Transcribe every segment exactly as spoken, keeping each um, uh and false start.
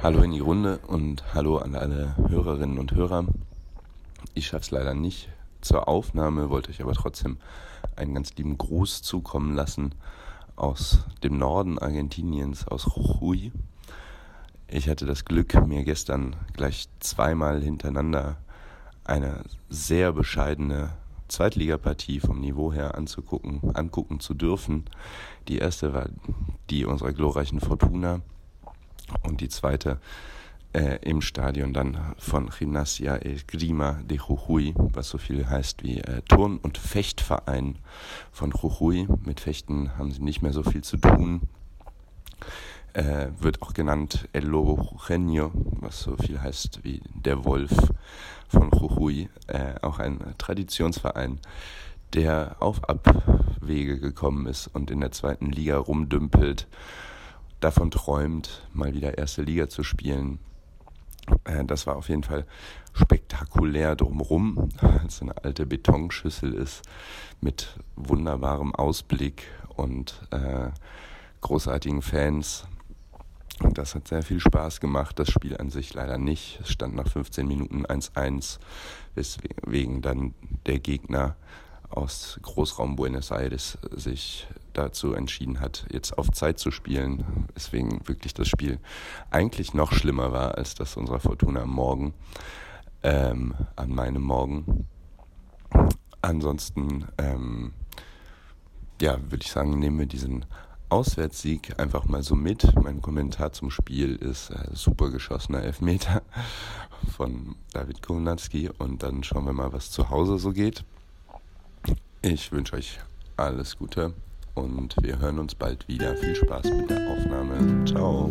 Hallo in die Runde und hallo an alle Hörerinnen und Hörer. Ich schaffe es leider nicht zur Aufnahme, wollte euch aber trotzdem einen ganz lieben Gruß zukommen lassen aus dem Norden Argentiniens, aus Jujuy. Ich hatte das Glück, mir gestern gleich zweimal hintereinander eine sehr bescheidene Zweitligapartie vom Niveau her anzugucken, angucken zu dürfen. Die erste war die unserer glorreichen Fortuna und die zweite äh, im Stadion dann von Gimnasia Esgrima de Jujuy, was so viel heißt wie äh, Turn- und Fechtverein von Jujuy. Mit Fechten haben sie nicht mehr so viel zu tun. Äh, wird auch genannt El Lobo Jujeño, was so viel heißt wie der Wolf von Jujuy. Äh, auch ein Traditionsverein, der auf Abwege gekommen ist und in der zweiten Liga rumdümpelt, davon träumt, mal wieder erste Liga zu spielen. Äh, das war auf jeden Fall spektakulär drumherum, weil es eine alte Betonschüssel ist mit wunderbarem Ausblick und äh, großartigen Fans. Und das hat sehr viel Spaß gemacht, das Spiel an sich leider nicht. Es stand nach fünfzehn Minuten eins eins, weswegen dann der Gegner aus Großraum Buenos Aires sich dazu entschieden hat, jetzt auf Zeit zu spielen, weswegen wirklich das Spiel eigentlich noch schlimmer war als das unserer Fortuna am Morgen, ähm, an meinem Morgen. Ansonsten, ähm, ja, würde ich sagen, nehmen wir diesen Auswärtssieg einfach mal so mit. Mein Kommentar zum Spiel ist äh, super geschossener Elfmeter von David Kownacki und dann schauen wir mal, was zu Hause so geht. Ich wünsche euch alles Gute und wir hören uns bald wieder. Viel Spaß mit der Aufnahme. Ciao.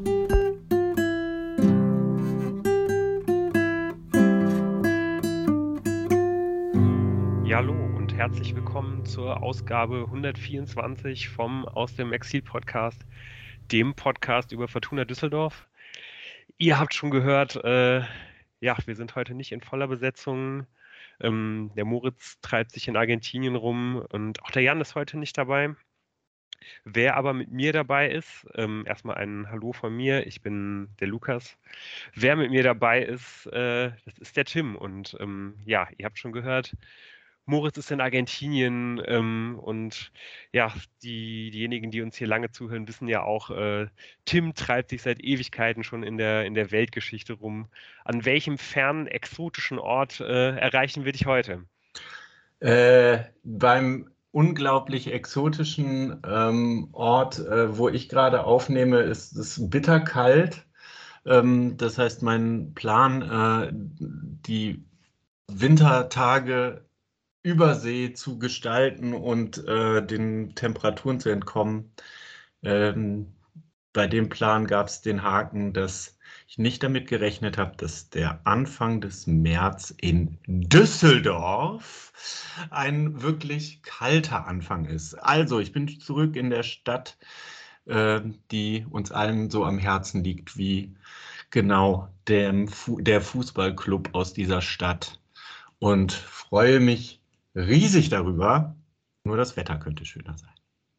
Ja, hallo und herzlich willkommen zur Ausgabe hundertvierundzwanzig vom Aus dem Exil-Podcast, dem Podcast über Fortuna Düsseldorf. Ihr habt schon gehört, äh, ja, wir sind heute nicht in voller Besetzung. Ähm, der Moritz treibt sich in Argentinien rum und auch der Jan ist heute nicht dabei. Wer aber mit mir dabei ist, ähm, erstmal ein Hallo von mir, ich bin der Lukas. Wer mit mir dabei ist, äh, das ist der Tim und ähm, ja, ihr habt schon gehört, Moritz ist in Argentinien ähm, und ja, die, diejenigen, die uns hier lange zuhören, wissen ja auch, äh, Tim treibt sich seit Ewigkeiten schon in der, in der Weltgeschichte rum. An welchem fernen, exotischen Ort äh, erreichen wir dich heute? Äh, beim unglaublich exotischen ähm, Ort, äh, wo ich gerade aufnehme, ist es bitterkalt. Ähm, das heißt, mein Plan, äh, die Wintertage über See zu gestalten und äh, den Temperaturen zu entkommen, ähm, bei dem Plan gab es den Haken, dass ich nicht damit gerechnet habe, dass der Anfang des März in Düsseldorf ein wirklich kalter Anfang ist. Also, ich bin zurück in der Stadt, äh, die uns allen so am Herzen liegt, wie genau dem Fu der Fußballclub aus dieser Stadt. Und freue mich riesig darüber. Nur das Wetter könnte schöner sein.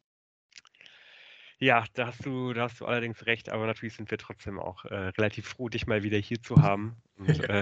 Ja, da hast du, da hast du allerdings recht, aber natürlich sind wir trotzdem auch äh, relativ froh, dich mal wieder hier zu haben. Und äh,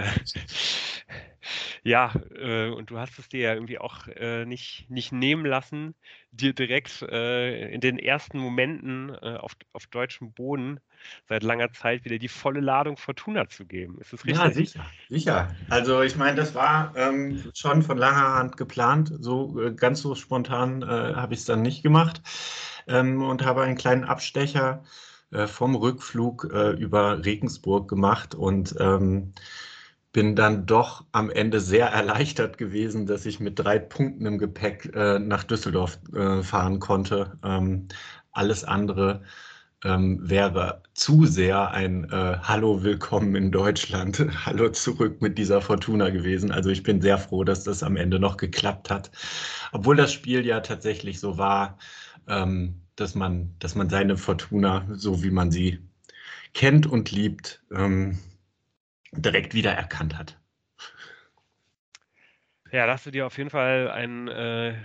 ja, äh, und du hast es dir ja irgendwie auch äh, nicht, nicht nehmen lassen, dir direkt äh, in den ersten Momenten äh, auf, auf deutschem Boden seit langer Zeit wieder die volle Ladung Fortuna zu geben. Ist das Ja, richtig? sicher, sicher. Also ich meine, das war ähm, schon von langer Hand geplant. So äh, ganz so spontan äh, habe ich es dann nicht gemacht ähm, und habe einen kleinen Abstecher äh, vom Rückflug äh, über Regensburg gemacht und ähm, bin dann doch am Ende sehr erleichtert gewesen, dass ich mit drei Punkten im Gepäck äh, nach Düsseldorf äh, fahren konnte. Ähm, alles andere ähm, wäre zu sehr ein äh, Hallo, willkommen in Deutschland, Hallo zurück mit dieser Fortuna gewesen. Also ich bin sehr froh, dass das am Ende noch geklappt hat. Obwohl das Spiel ja tatsächlich so war, ähm, dass man, dass man seine Fortuna, so wie man sie kennt und liebt, ähm, direkt wieder erkannt hat. Ja, da hast du dir auf jeden Fall ein äh,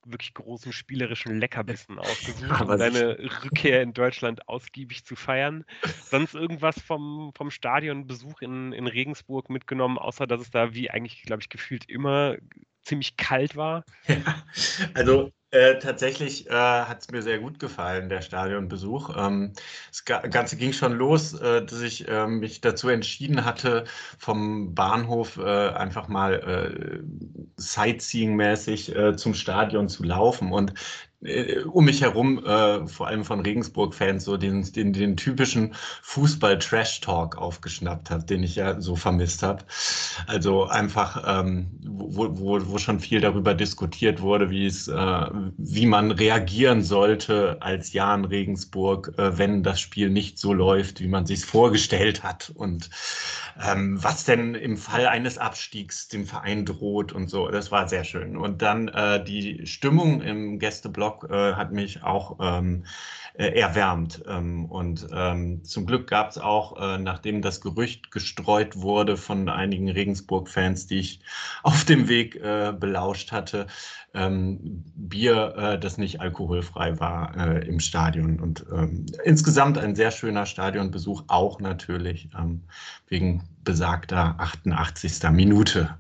wirklich großen spielerischen Leckerbissen ausgesucht, Aber um deine sicher. Rückkehr in Deutschland ausgiebig zu feiern. Sonst irgendwas vom, vom Stadionbesuch in, in Regensburg mitgenommen, außer dass es da wie eigentlich, glaube ich, gefühlt immer ziemlich kalt war? Ja, also äh, tatsächlich äh, hat es mir sehr gut gefallen, der Stadionbesuch. Ähm, das Ga- Ganze ging schon los, äh, dass ich äh, mich dazu entschieden hatte, vom Bahnhof äh, einfach mal äh, Sightseeing-mäßig äh, zum Stadion zu laufen und äh, um mich herum, äh, vor allem von Regensburg-Fans, so den, den, den typischen Fußball-Trash-Talk aufgeschnappt habe, den ich ja so vermisst habe. Also einfach, ähm, wo, wo, wo schon viel darüber diskutiert wurde, wie es, äh, wie man reagieren sollte als Jan Regensburg, äh, wenn das Spiel nicht so läuft, wie man sich vorgestellt hat und ähm, was denn im Fall eines Abstiegs dem Verein droht und so. Das war sehr schön. Und dann äh, die Stimmung im Gästeblock äh, hat mich auch ähm, äh, erwärmt. Ähm, und ähm, zum Glück gab es auch, äh, nachdem das Gerücht gestreut wurde von einigen Regensburg-Fans, die ich auf dem Weg äh, belauscht hatte, ähm, Bier, äh, das nicht alkoholfrei war, äh, im Stadion. Und ähm, insgesamt ein sehr schöner Stadionbesuch, auch natürlich ähm, wegen besagter achtundachtzigsten Minute.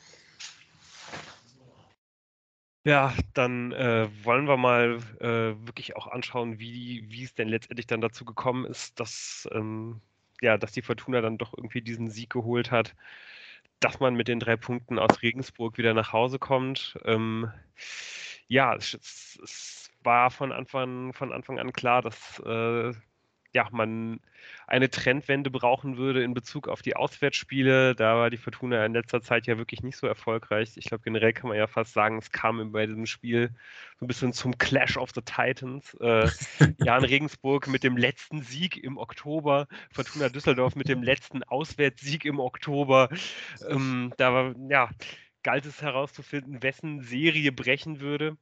Ja, dann äh, wollen wir mal äh, wirklich auch anschauen, wie, wie es denn letztendlich dann dazu gekommen ist, dass, ähm, ja, dass die Fortuna dann doch irgendwie diesen Sieg geholt hat, dass man mit den drei Punkten aus Regensburg wieder nach Hause kommt. Ähm, ja, es, es, es war von Anfang, von Anfang an klar, dass äh, ja, man eine Trendwende brauchen würde in Bezug auf die Auswärtsspiele. Da war die Fortuna in letzter Zeit ja wirklich nicht so erfolgreich. Ich glaube, generell kann man ja fast sagen, es kam bei diesem Spiel so ein bisschen zum Clash of the Titans. Äh, Jan Regensburg mit dem letzten Sieg im Oktober, Fortuna Düsseldorf mit dem letzten Auswärtssieg im Oktober. Ähm, da war, ja, galt es herauszufinden, wessen Serie brechen würde.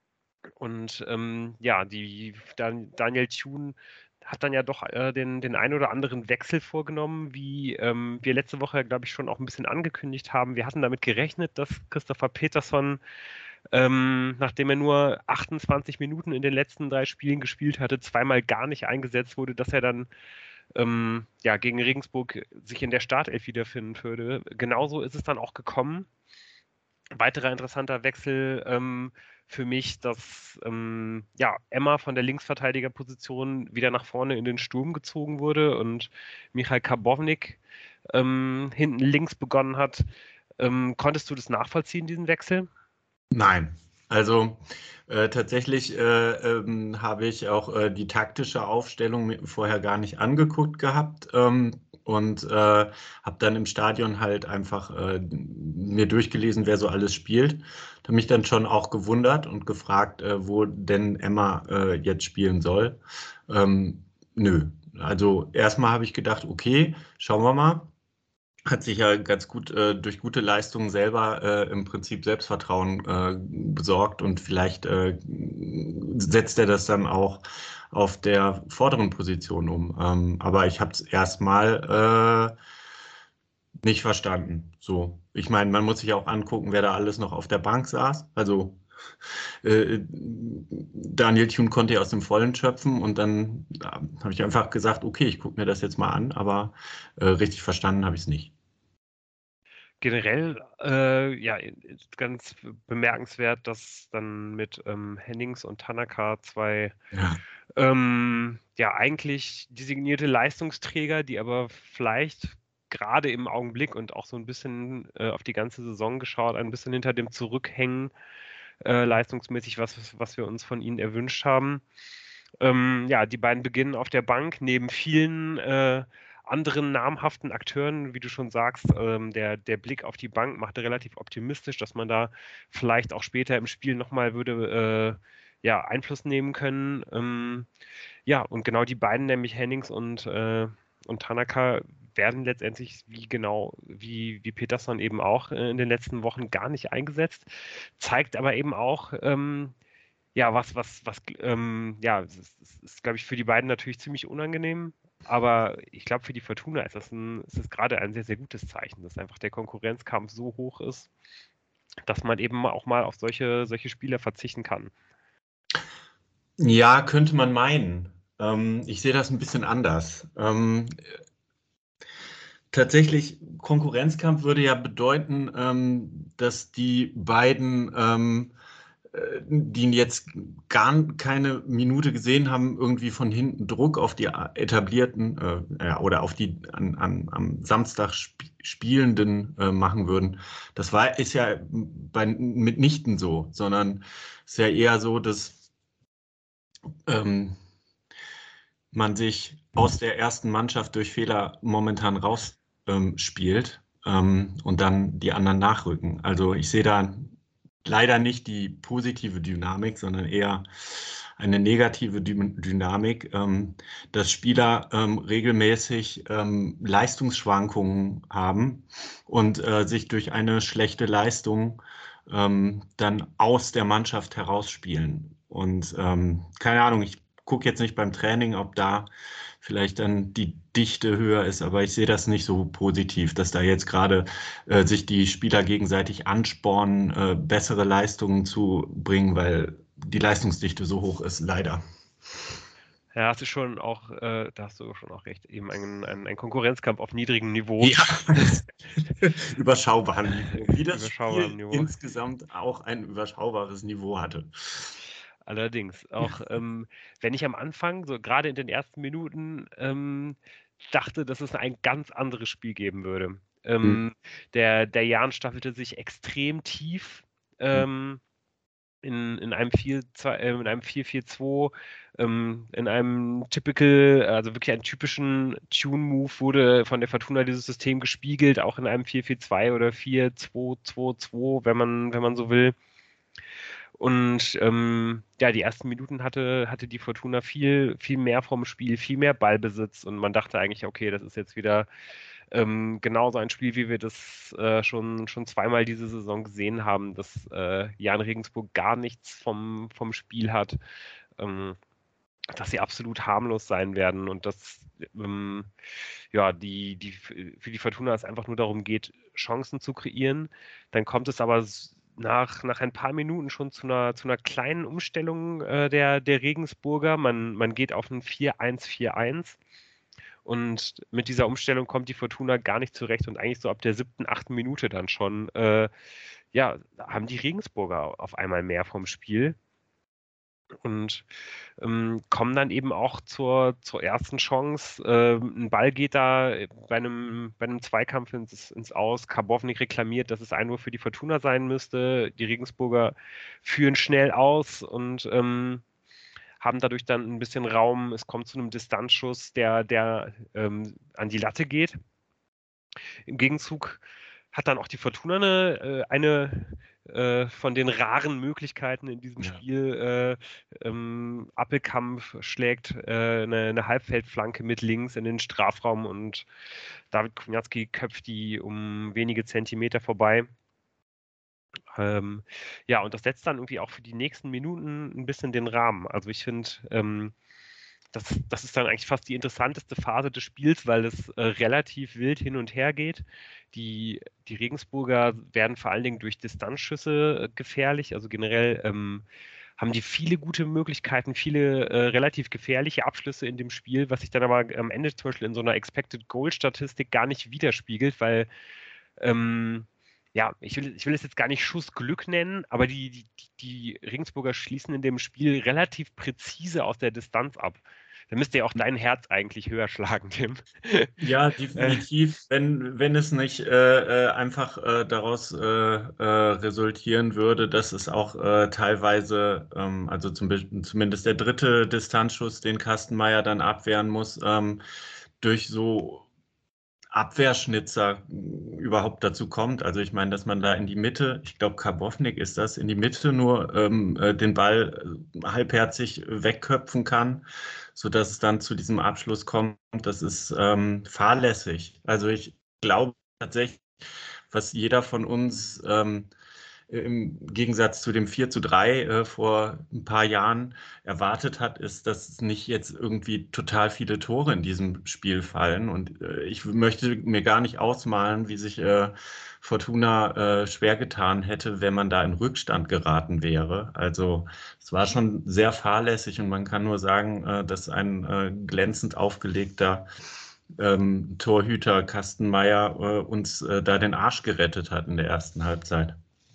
Und ähm, ja, die Dan Daniel Thune hat dann ja doch äh, den, den ein oder anderen Wechsel vorgenommen, wie ähm, wir letzte Woche, glaube ich, schon auch ein bisschen angekündigt haben. Wir hatten damit gerechnet, dass Christopher Peterson, ähm, nachdem er nur achtundzwanzig Minuten in den letzten drei Spielen gespielt hatte, zweimal gar nicht eingesetzt wurde, dass er dann ähm, ja, gegen Regensburg sich in der Startelf wiederfinden würde. Genauso ist es dann auch gekommen. Weiterer interessanter Wechsel ähm, für mich, dass ähm, ja, Emma von der Linksverteidigerposition wieder nach vorne in den Sturm gezogen wurde und Michael Karbownik ähm, hinten links begonnen hat. Ähm, konntest du das nachvollziehen, diesen Wechsel? Nein. Also äh, tatsächlich äh, ähm, habe ich auch äh, die taktische Aufstellung mir vorher gar nicht angeguckt gehabt ähm, und äh, habe dann im Stadion halt einfach äh, mir durchgelesen, wer so alles spielt. Habe mich dann schon auch gewundert und gefragt, äh, wo denn Emma äh, jetzt spielen soll. Ähm, nö. Also erstmal habe ich gedacht, okay, schauen wir mal. Hat sich ja ganz gut äh, durch gute Leistungen selber äh, im Prinzip Selbstvertrauen äh, besorgt und vielleicht äh, setzt er das dann auch auf der vorderen Position um. Ähm, aber ich habe es erstmal äh, nicht verstanden. So, ich meine, man muss sich auch angucken, wer da alles noch auf der Bank saß. Also äh, Daniel Thune konnte ja aus dem Vollen schöpfen und dann äh, habe ich einfach gesagt, okay, ich gucke mir das jetzt mal an, aber äh, richtig verstanden habe ich es nicht. Generell, äh, ja, ist ganz bemerkenswert, dass dann mit ähm, Hennings und Tanaka zwei Ja. ähm, ja eigentlich designierte Leistungsträger, die aber vielleicht gerade im Augenblick und auch so ein bisschen äh, auf die ganze Saison geschaut, ein bisschen hinter dem zurückhängen, äh, leistungsmäßig, was, was wir uns von ihnen erwünscht haben. Ähm, ja, die beiden beginnen auf der Bank neben vielen äh, anderen namhaften Akteuren, wie du schon sagst. Ähm, der, der Blick auf die Bank machte relativ optimistisch, dass man da vielleicht auch später im Spiel nochmal würde äh, ja, Einfluss nehmen können. Ähm, ja, und genau die beiden, nämlich Hennings und, äh, und Tanaka, werden letztendlich wie genau wie, wie Peterson eben auch äh, in den letzten Wochen gar nicht eingesetzt. Zeigt aber eben auch, ähm, ja, was, was, was, ähm, ja, es ist, es ist, glaube ich, für die beiden natürlich ziemlich unangenehm. Aber ich glaube, für die Fortuna ist das, ein, ist das gerade ein sehr, sehr gutes Zeichen, dass einfach der Konkurrenzkampf so hoch ist, dass man eben auch mal auf solche, solche Spieler verzichten kann. Ja, könnte man meinen. Ähm, ich sehe das ein bisschen anders. Ähm, tatsächlich, Konkurrenzkampf würde ja bedeuten, ähm, dass die beiden, ähm, äh, die jetzt gar keine Minute gesehen haben, irgendwie von hinten Druck auf die etablierten äh, ja, oder auf die an, an, am Samstag sp Spielenden äh, machen würden. Das war, ist ja bei, mitnichten so, sondern es ist ja eher so, dass ähm, man sich aus der ersten Mannschaft durch Fehler momentan raus ähm, spielt ähm, und dann die anderen nachrücken. Also ich sehe da leider nicht die positive Dynamik, sondern eher eine negative Dy Dynamik, ähm, dass Spieler ähm, regelmäßig ähm, Leistungsschwankungen haben und äh, sich durch eine schlechte Leistung ähm, dann aus der Mannschaft herausspielen. Und ähm, keine Ahnung, ich gucke jetzt nicht beim Training, ob da vielleicht dann die Dichte höher ist, aber ich sehe das nicht so positiv, dass da jetzt gerade äh, sich die Spieler gegenseitig anspornen, äh, bessere Leistungen zu bringen, weil die Leistungsdichte so hoch ist, leider. Ja, hast du schon auch, äh, da hast du schon auch recht, eben ein, ein, ein Konkurrenzkampf auf niedrigem Niveau. Ja, überschaubarem Niveau. Wie das Überschaubarem Spiel Niveau. insgesamt auch ein überschaubares Niveau hatte. Allerdings, auch ähm, wenn ich am Anfang, so gerade in den ersten Minuten, ähm, dachte, dass es ein ganz anderes Spiel geben würde. Hm. Ähm, der, der Jan staffelte sich extrem tief ähm, in, in einem vier vier zwei, ähm, in einem typical, also wirklich einen typischen Tune-Move wurde von der Fortuna dieses System gespiegelt, auch in einem vier vier zwei oder vier zwei zwei zwei, wenn man, wenn man so will. Und ähm, ja, die ersten Minuten hatte, hatte die Fortuna viel, viel mehr vom Spiel, viel mehr Ballbesitz und man dachte eigentlich, okay, das ist jetzt wieder ähm, genauso ein Spiel, wie wir das äh, schon, schon zweimal diese Saison gesehen haben, dass äh, Jan Regensburg gar nichts vom, vom Spiel hat, ähm, dass sie absolut harmlos sein werden und dass ähm, ja, die, die, für die Fortuna es einfach nur darum geht, Chancen zu kreieren. Dann kommt es aber nach, nach ein paar Minuten schon zu einer, zu einer kleinen Umstellung äh, der, der Regensburger. Man, man geht auf ein vier eins vier eins. Und mit dieser Umstellung kommt die Fortuna gar nicht zurecht und eigentlich so ab der siebten, achten Minute dann schon, äh, ja, haben die Regensburger auf einmal mehr vom Spiel und ähm, kommen dann eben auch zur, zur ersten Chance. Ähm, ein Ball geht da bei einem, bei einem Zweikampf ins, ins Aus. Karbovnik reklamiert, dass es ein Uhr für die Fortuna sein müsste. Die Regensburger führen schnell aus und ähm, haben dadurch dann ein bisschen Raum. Es kommt zu einem Distanzschuss, der, der ähm, an die Latte geht. Im Gegenzug hat dann auch die Fortuna eine, äh, eine äh, von den raren Möglichkeiten in diesem Ja. Spiel. Äh, ähm, Appelkamp schlägt äh, eine, eine Halbfeldflanke mit links in den Strafraum und David Kunjatski köpft die um wenige Zentimeter vorbei. Ähm, ja, und das setzt dann irgendwie auch für die nächsten Minuten ein bisschen den Rahmen. Also ich finde, ähm, das, das ist dann eigentlich fast die interessanteste Phase des Spiels, weil es äh, relativ wild hin und her geht. Die, die Regensburger werden vor allen Dingen durch Distanzschüsse äh, gefährlich. Also generell ähm, haben die viele gute Möglichkeiten, viele äh, relativ gefährliche Abschlüsse in dem Spiel, was sich dann aber am Ende zum Beispiel in so einer Expected Goal Statistik gar nicht widerspiegelt, weil ähm, ja, ich will, ich will es jetzt gar nicht Schussglück nennen, aber die, die, die Regensburger schließen in dem Spiel relativ präzise aus der Distanz ab. Da müsste ja auch dein Herz eigentlich höher schlagen, Tim. Ja, Äh, definitiv. Wenn, wenn es nicht äh, äh, einfach äh, daraus äh, äh, resultieren würde, dass es auch äh, teilweise, ähm, also zum, Be- zumindest der dritte Distanzschuss, den Kastenmeier dann abwehren muss, ähm, durch so Abwehrschnitzer überhaupt dazu kommt. Also ich meine, dass man da in die Mitte, ich glaube Karbovnik ist das, in die Mitte nur ähm, äh, den Ball äh, halbherzig wegköpfen kann, sodass es dann zu diesem Abschluss kommt. Das ist ähm, fahrlässig. Also ich glaube tatsächlich, was jeder von uns ähm, im Gegensatz zu dem vier zu drei äh, vor ein paar Jahren erwartet hat, ist, dass nicht jetzt irgendwie total viele Tore in diesem Spiel fallen. Und äh, ich möchte mir gar nicht ausmalen, wie sich äh, Fortuna äh, schwer getan hätte, wenn man da in Rückstand geraten wäre. Also es war schon sehr fahrlässig und man kann nur sagen, äh, dass ein äh, glänzend aufgelegter ähm, Torhüter Kastenmeier äh, uns äh, da den Arsch gerettet hat in der ersten Halbzeit.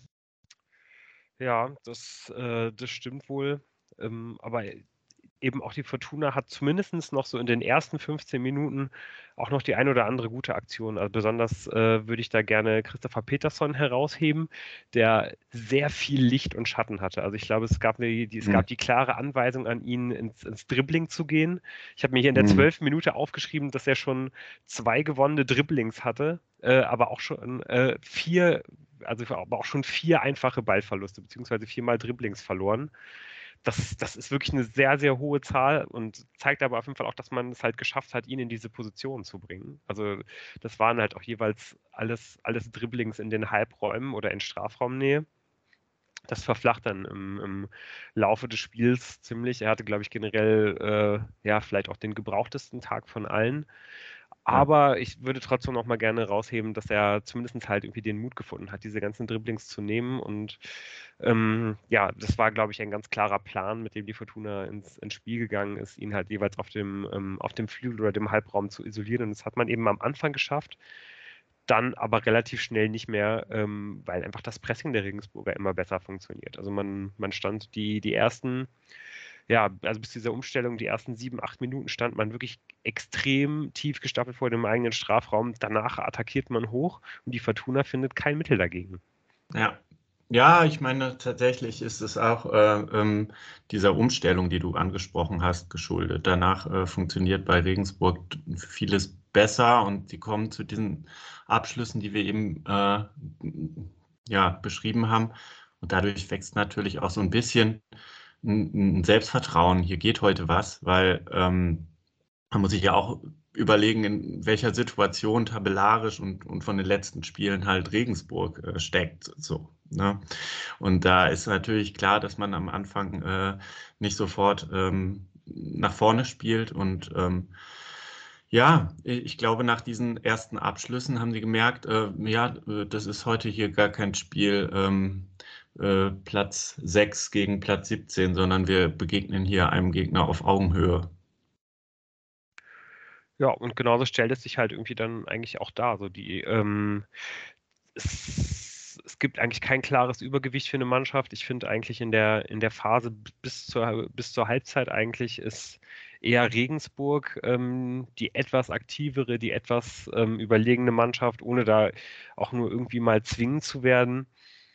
Ja, das, äh, das stimmt wohl. Ähm, aber eben auch die Fortuna hat zumindest noch so in den ersten fünfzehn Minuten auch noch die ein oder andere gute Aktion. Also besonders äh, würde ich da gerne Christopher Peterson herausheben, der sehr viel Licht und Schatten hatte. Also ich glaube, es gab, eine, die, es gab die klare Anweisung an ihn, ins, ins Dribbling zu gehen. Ich habe mir hier in der zwölften Minute aufgeschrieben, dass er schon zwei gewonnene Dribblings hatte, äh, aber auch schon äh, vier, also aber auch schon vier einfache Ballverluste, beziehungsweise viermal Dribblings verloren. Das, das ist wirklich eine sehr, sehr hohe Zahl und zeigt aber auf jeden Fall auch, dass man es halt geschafft hat, ihn in diese Position zu bringen. Also das waren halt auch jeweils alles, alles Dribblings in den Halbräumen oder in Strafraumnähe. Das verflacht dann im, im Laufe des Spiels ziemlich. Er hatte, glaube ich, generell äh, ja vielleicht auch den gebrauchtesten Tag von allen. Aber ich würde trotzdem noch mal gerne rausheben, dass er zumindest halt irgendwie den Mut gefunden hat, diese ganzen Dribblings zu nehmen. Und ähm, ja, das war, glaube ich, ein ganz klarer Plan, mit dem die Fortuna ins, ins Spiel gegangen ist, ihn halt jeweils auf dem, ähm, auf dem Flügel oder dem Halbraum zu isolieren. Und das hat man eben am Anfang geschafft, dann aber relativ schnell nicht mehr, ähm, weil einfach das Pressing der Regensburger immer besser funktioniert. Also man, man stand die, die ersten ja, also bis zu dieser Umstellung, die ersten sieben, acht Minuten stand man wirklich extrem tief gestapelt vor dem eigenen Strafraum. Danach attackiert man hoch und die Fortuna findet kein Mittel dagegen. Ja. Ja, ich meine, tatsächlich ist es auch äh, ähm, dieser Umstellung, die du angesprochen hast, geschuldet. Danach äh, funktioniert bei Regensburg vieles besser und sie kommen zu diesen Abschlüssen, die wir eben äh, ja, beschrieben haben. Und dadurch wächst natürlich auch so ein bisschen ein, ein Selbstvertrauen. Hier geht heute was, weil ähm, man muss sich ja auch überlegen, in welcher Situation tabellarisch und, und von den letzten Spielen halt Regensburg äh, steckt. So, ne? Und da ist natürlich klar, dass man am Anfang äh, nicht sofort ähm, nach vorne spielt. Und ähm, ja, ich glaube, nach diesen ersten Abschlüssen haben sie gemerkt, äh, ja, das ist heute hier gar kein Spiel ähm, äh, Platz sechs gegen Platz siebzehn, sondern wir begegnen hier einem Gegner auf Augenhöhe. Ja, und genauso stellt es sich halt irgendwie dann eigentlich auch dar. So die, ähm, es, es gibt eigentlich kein klares Übergewicht für eine Mannschaft. Ich finde eigentlich in der, in der Phase bis zur, bis zur Halbzeit eigentlich ist eher Regensburg ähm, die etwas aktivere, die etwas ähm, überlegene Mannschaft, ohne da auch nur irgendwie mal zwingend zu werden.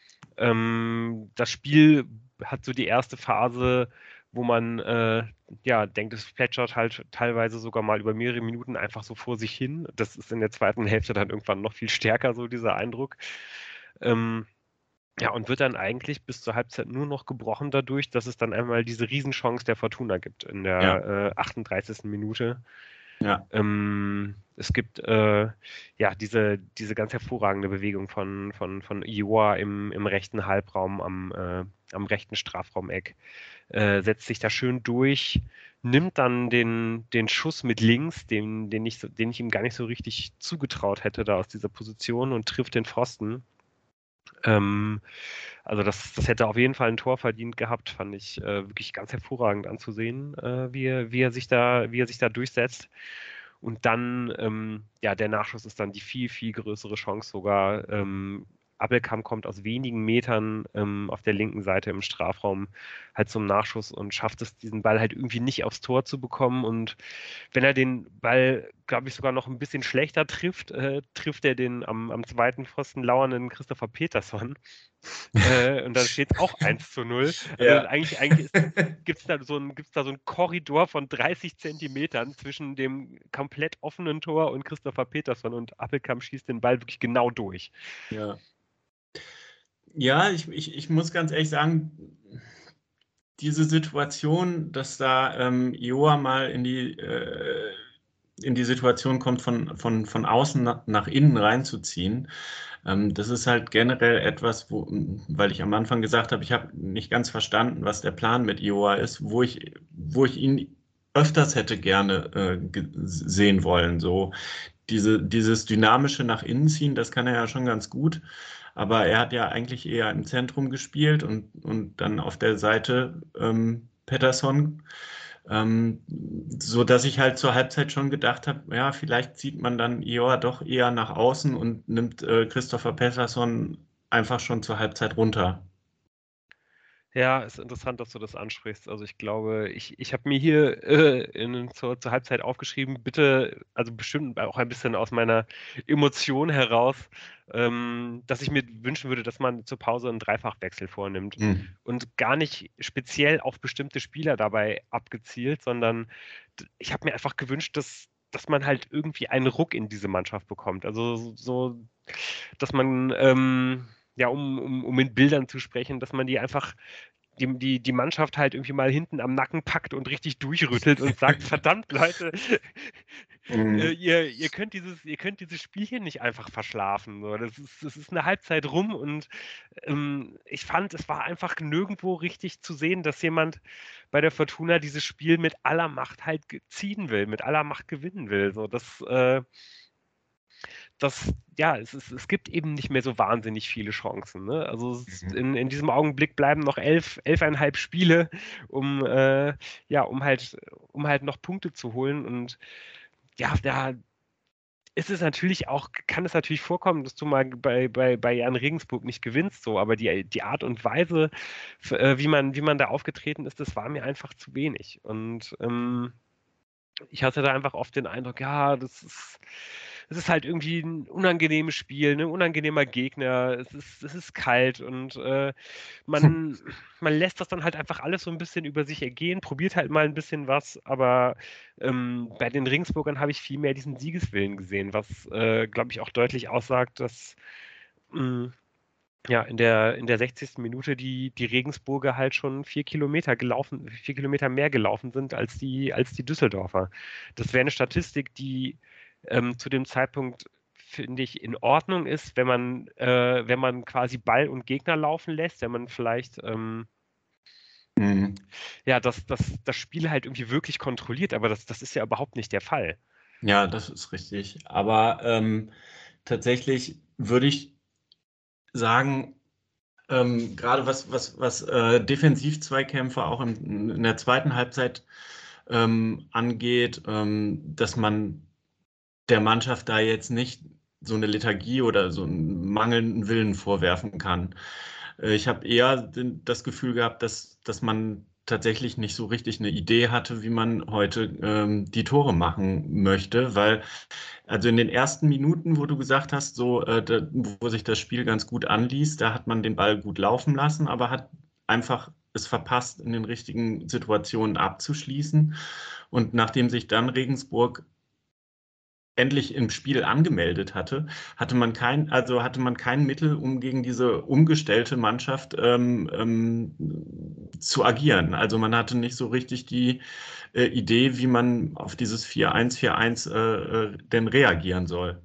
Ähm, das Spiel hat so die erste Phase, wo man äh, ja denkt, es plätschert halt teilweise sogar mal über mehrere Minuten einfach so vor sich hin. Das ist in der zweiten Hälfte dann irgendwann noch viel stärker, so dieser Eindruck. Ähm, ja, und wird dann eigentlich bis zur Halbzeit nur noch gebrochen dadurch, dass es dann einmal diese Riesenchance der Fortuna gibt in der Ja. äh, achtunddreißigsten Minute. Ja. Ähm, es gibt äh, ja diese, diese ganz hervorragende Bewegung von, von, von Ioa im, im rechten Halbraum am, äh, am rechten Strafraumeck. Äh, setzt sich da schön durch, nimmt dann den, den Schuss mit links, den, den, ich, den ich ihm gar nicht so richtig zugetraut hätte da aus dieser Position und trifft den Pfosten. Ähm, also das, das hätte auf jeden Fall ein Tor verdient gehabt, fand ich äh, wirklich ganz hervorragend anzusehen, äh, wie, er, wie, er sich da, wie er sich da durchsetzt. Und dann, ähm, ja, der Nachschuss ist dann die viel, viel größere Chance sogar. Ähm, Abelkamp kommt aus wenigen Metern ähm, auf der linken Seite im Strafraum halt zum Nachschuss und schafft es, diesen Ball halt irgendwie nicht aufs Tor zu bekommen. Und wenn er den Ball, glaube ich, sogar noch ein bisschen schlechter trifft, äh, trifft er den am, am zweiten Pfosten lauernden Christopher Peterson. Äh, und dann steht es auch eins zu null. Also Ja. eigentlich, eigentlich gibt es da, so ein, gibt's da so einen Korridor von dreißig Zentimetern zwischen dem komplett offenen Tor und Christopher Peterson und Appelkamp schießt den Ball wirklich genau durch. Ja, ja ich, ich, ich muss ganz ehrlich sagen, diese Situation, dass da ähm, Joa mal in die, äh, in die Situation kommt, von, von, von außen nach, nach innen reinzuziehen, Ähm, das ist halt generell etwas, wo, weil ich am Anfang gesagt habe, ich habe nicht ganz verstanden, was der Plan mit Iowa ist, wo ich, wo ich ihn öfters hätte gerne äh, ge- sehen wollen. So diese, dieses dynamische nach innen ziehen, das kann er ja schon ganz gut, aber er hat ja eigentlich eher im Zentrum gespielt und, und dann auf der Seite ähm, Pettersson. Ähm, so dass ich halt zur Halbzeit schon gedacht habe, ja, vielleicht zieht man dann Ioa doch eher nach außen und nimmt äh, Christopher Pettersson einfach schon zur Halbzeit runter. Ja, ist interessant, dass du das ansprichst. Also ich glaube, ich, ich habe mir hier äh, in, zur, zur Halbzeit aufgeschrieben, bitte, also bestimmt auch ein bisschen aus meiner Emotion heraus, ähm, dass ich mir wünschen würde, dass man zur Pause einen Dreifachwechsel vornimmt Hm. und gar nicht speziell auf bestimmte Spieler dabei abgezielt, sondern d- ich habe mir einfach gewünscht, dass, dass man halt irgendwie einen Ruck in diese Mannschaft bekommt. Also so, dass man ähm, ja, um, um, um in Bildern zu sprechen, dass man die einfach die, die, die Mannschaft halt irgendwie mal hinten am Nacken packt und richtig durchrüttelt und sagt, verdammt, Leute, äh, Mhm. ihr, ihr könnt dieses, ihr könnt dieses Spiel hier nicht einfach verschlafen. So. Das ist, das ist eine Halbzeit rum und ähm, ich fand, es war einfach nirgendwo richtig zu sehen, dass jemand bei der Fortuna dieses Spiel mit aller Macht halt ge- ziehen will, mit aller Macht gewinnen will. So, das, äh, das, ja, es, ist, es gibt eben nicht mehr so wahnsinnig viele Chancen. Ne? Also es, Mhm. in, in diesem Augenblick bleiben noch elf, elfeinhalb Spiele, um, äh, ja, um halt, um halt noch Punkte zu holen. Und ja, da ist es natürlich auch, kann es natürlich vorkommen, dass du mal bei, bei, bei Jan Regensburg nicht gewinnst, so, aber die, die Art und Weise, f- äh, wie man, wie man da aufgetreten ist, das war mir einfach zu wenig. Und ähm, ich hatte da einfach oft den Eindruck, ja, das ist, es ist halt irgendwie ein unangenehmes Spiel, ein unangenehmer Gegner, es ist, es ist kalt und äh, man, man lässt das dann halt einfach alles so ein bisschen über sich ergehen, probiert halt mal ein bisschen was, aber ähm, bei den Regensburgern habe ich viel mehr diesen Siegeswillen gesehen, was, äh, glaube ich, auch deutlich aussagt, dass mh, ja, in der, in der sechzigsten Minute die, die Regensburger halt schon vier Kilometer gelaufen, vier Kilometer mehr gelaufen sind als die, als die Düsseldorfer. Das wäre eine Statistik, die ähm, zu dem Zeitpunkt, finde ich, in Ordnung ist, wenn man, äh, wenn man quasi Ball und Gegner laufen lässt, wenn man vielleicht ähm, Mhm. ja, das, das, das Spiel halt irgendwie wirklich kontrolliert, aber das, das ist ja überhaupt nicht der Fall. Ja, das ist richtig. Aber ähm, tatsächlich würde ich sagen, ähm, gerade was, was, was äh, Defensivzweikämpfe auch in, in der zweiten Halbzeit ähm, angeht, ähm, dass man der Mannschaft da jetzt nicht so eine Lethargie oder so einen mangelnden Willen vorwerfen kann. Äh, Ich habe eher den, das Gefühl gehabt, dass, dass man tatsächlich nicht so richtig eine Idee hatte, wie man heute ähm, die Tore machen möchte, weil also in den ersten Minuten, wo du gesagt hast, so äh, da, wo sich das Spiel ganz gut anließ, da hat man den Ball gut laufen lassen, aber hat einfach es verpasst, in den richtigen Situationen abzuschließen. Und nachdem sich dann Regensburg endlich im Spiel angemeldet hatte, hatte man kein, also hatte man kein Mittel, um gegen diese umgestellte Mannschaft ähm, ähm, zu agieren. Also man hatte nicht so richtig die äh, Idee, wie man auf dieses vier eins vier eins äh, äh, denn reagieren soll.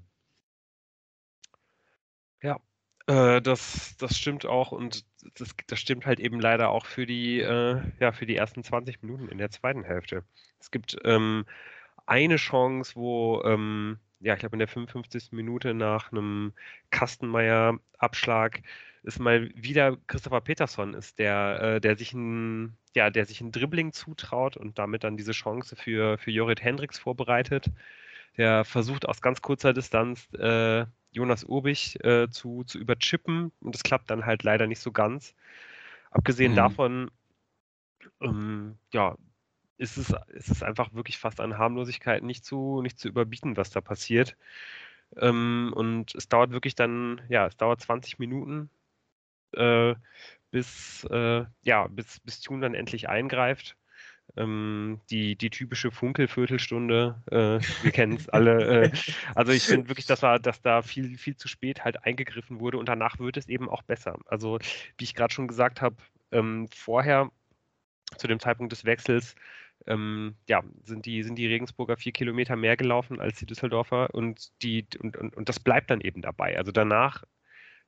Ja, äh, das, das stimmt auch und das, das stimmt halt eben leider auch für die, äh, ja, für die ersten zwanzig Minuten in der zweiten Hälfte. Es gibt ähm, eine Chance, wo, ähm, ja, ich glaube in der fünfundfünfzigsten Minute nach einem Kastenmeier-Abschlag ist mal wieder Christopher Peterson ist, der, äh, der sich ein, ja, der sich ein Dribbling zutraut und damit dann diese Chance für, für Jorrit Hendricks vorbereitet. Der versucht aus ganz kurzer Distanz äh, Jonas Urbich äh, zu, zu überchippen und das klappt dann halt leider nicht so ganz. Abgesehen Mhm. davon, ähm, ja, ist es, ist es einfach wirklich fast an Harmlosigkeit nicht zu, nicht zu überbieten, was da passiert. Ähm, und es dauert wirklich dann, ja, es dauert zwanzig Minuten, äh, bis, äh, ja, bis, bis Thun dann endlich eingreift. Ähm, die, die typische Funkelviertelstunde, äh, wir kennen es alle. Äh, also ich finde wirklich, dass, da- dass da viel, viel zu spät halt eingegriffen wurde und danach wird es eben auch besser. Also wie ich gerade schon gesagt habe, ähm, vorher zu dem Zeitpunkt des Wechsels ähm, ja, sind die, sind die Regensburger vier Kilometer mehr gelaufen als die Düsseldorfer und, die, und, und, und das bleibt dann eben dabei. Also danach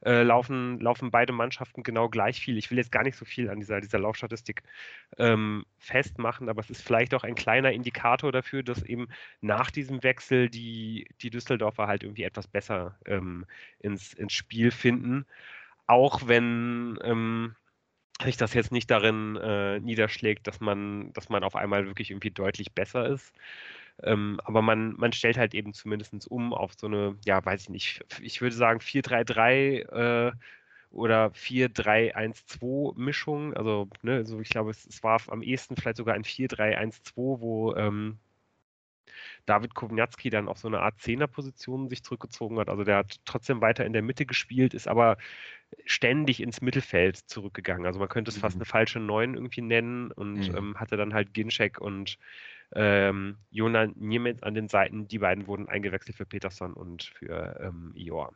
äh, laufen, laufen beide Mannschaften genau gleich viel. Ich will jetzt gar nicht so viel an dieser, dieser Laufstatistik ähm, festmachen, aber es ist vielleicht auch ein kleiner Indikator dafür, dass eben nach diesem Wechsel die, die Düsseldorfer halt irgendwie etwas besser ähm, ins, ins Spiel finden. Auch wenn ähm, sich das jetzt nicht darin äh, niederschlägt, dass man, dass man auf einmal wirklich irgendwie deutlich besser ist. Ähm, aber man, man stellt halt eben zumindest um auf so eine, ja, weiß ich nicht, ich würde sagen vier drei drei äh, oder vier drei eins zwei Mischung. Also, ne, also ich glaube, es, es war am ehesten vielleicht sogar ein vier drei eins zwei, wo ähm, David Kowniatski dann auf so eine Art Zehnerposition sich zurückgezogen hat. Also der hat trotzdem weiter in der Mitte gespielt, ist aber ständig ins Mittelfeld zurückgegangen. Also man könnte es fast Mhm. eine falsche Neun irgendwie nennen und Mhm. ähm, hatte dann halt Ginczek und ähm, Jona Niemetz an den Seiten. Die beiden wurden eingewechselt für Peterson und für ähm, Ior.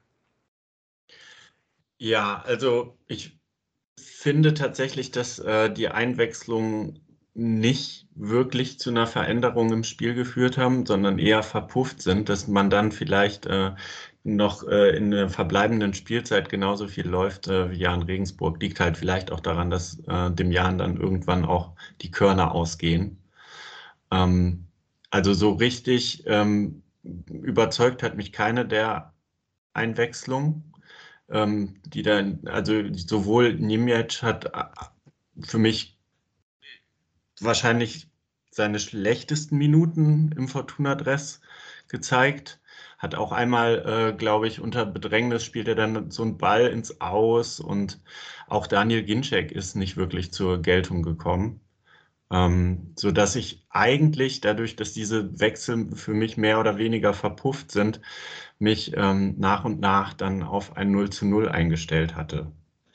Ja, also ich finde tatsächlich, dass äh, die Einwechslungen nicht wirklich zu einer Veränderung im Spiel geführt haben, sondern eher verpufft sind, dass man dann vielleicht äh, noch äh, in der verbleibenden Spielzeit genauso viel läuft äh, wie Jan Regensburg. Liegt halt vielleicht auch daran, dass äh, dem Jan dann irgendwann auch die Körner ausgehen. Ähm, also so richtig ähm, überzeugt hat mich keine der Einwechslungen, ähm, die dann, also sowohl Niemiec hat äh, für mich wahrscheinlich seine schlechtesten Minuten im Fortuna-Dress gezeigt. Hat auch einmal, äh, glaube ich, unter Bedrängnis spielt er dann so einen Ball ins Aus und auch Daniel Ginczek ist nicht wirklich zur Geltung gekommen. Ähm, so dass ich eigentlich dadurch, dass diese Wechsel für mich mehr oder weniger verpufft sind, mich ähm, nach und nach dann auf ein null zu null eingestellt hatte.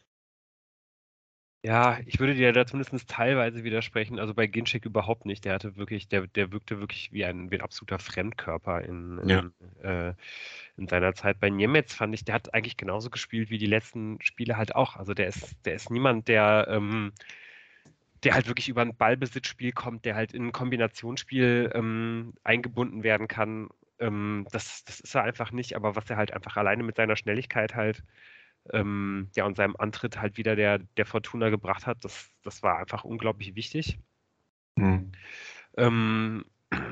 Ja, ich würde dir da zumindest teilweise widersprechen. Also bei Ginczek überhaupt nicht. Der hatte wirklich, der, der wirkte wirklich wie ein, wie ein absoluter Fremdkörper in, Ja. in, äh, in seiner Zeit. Bei Niemetz fand ich, der hat eigentlich genauso gespielt wie die letzten Spiele halt auch. Also der ist, der ist niemand, der, ähm, der halt wirklich über ein Ballbesitzspiel kommt, der halt in ein Kombinationsspiel ähm, eingebunden werden kann. Ähm, das, das ist er einfach nicht. Aber was er halt einfach alleine mit seiner Schnelligkeit halt ähm, ja, und seinem Antritt halt wieder der, der Fortuna gebracht hat, das, das war einfach unglaublich wichtig. Hm. Ähm,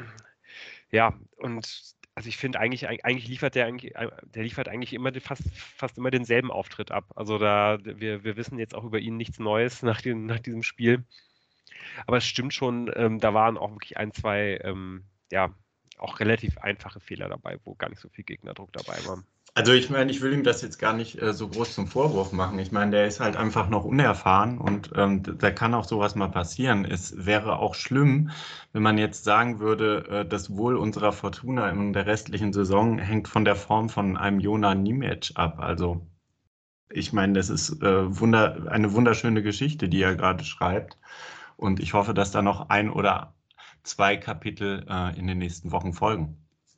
ja, und also ich finde eigentlich, eigentlich liefert der eigentlich, der liefert eigentlich immer fast, fast immer denselben Auftritt ab. Also da, wir, wir wissen jetzt auch über ihn nichts Neues nach, den, nach diesem Spiel. Aber es stimmt schon, ähm, da waren auch wirklich ein, zwei, ähm, ja, auch relativ einfache Fehler dabei, wo gar nicht so viel Gegnerdruck dabei war. Also ich meine, ich will ihm das jetzt gar nicht äh, so groß zum Vorwurf machen. Ich meine, der ist halt einfach noch unerfahren und ähm, da kann auch sowas mal passieren. Es wäre auch schlimm, wenn man jetzt sagen würde, äh, das Wohl unserer Fortuna in der restlichen Saison hängt von der Form von einem Jona Niemiec ab. Also ich meine, das ist äh, wunder eine wunderschöne Geschichte, die er gerade schreibt. Und ich hoffe, dass da noch ein oder zwei Kapitel äh, in den nächsten Wochen folgen.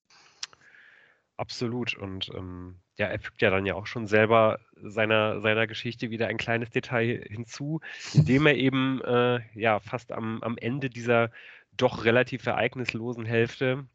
Absolut. Und ähm, ja, er fügt ja dann ja auch schon selber seiner, seiner Geschichte wieder ein kleines Detail hinzu, indem er eben äh, ja fast am, am Ende dieser doch relativ ereignislosen Hälfte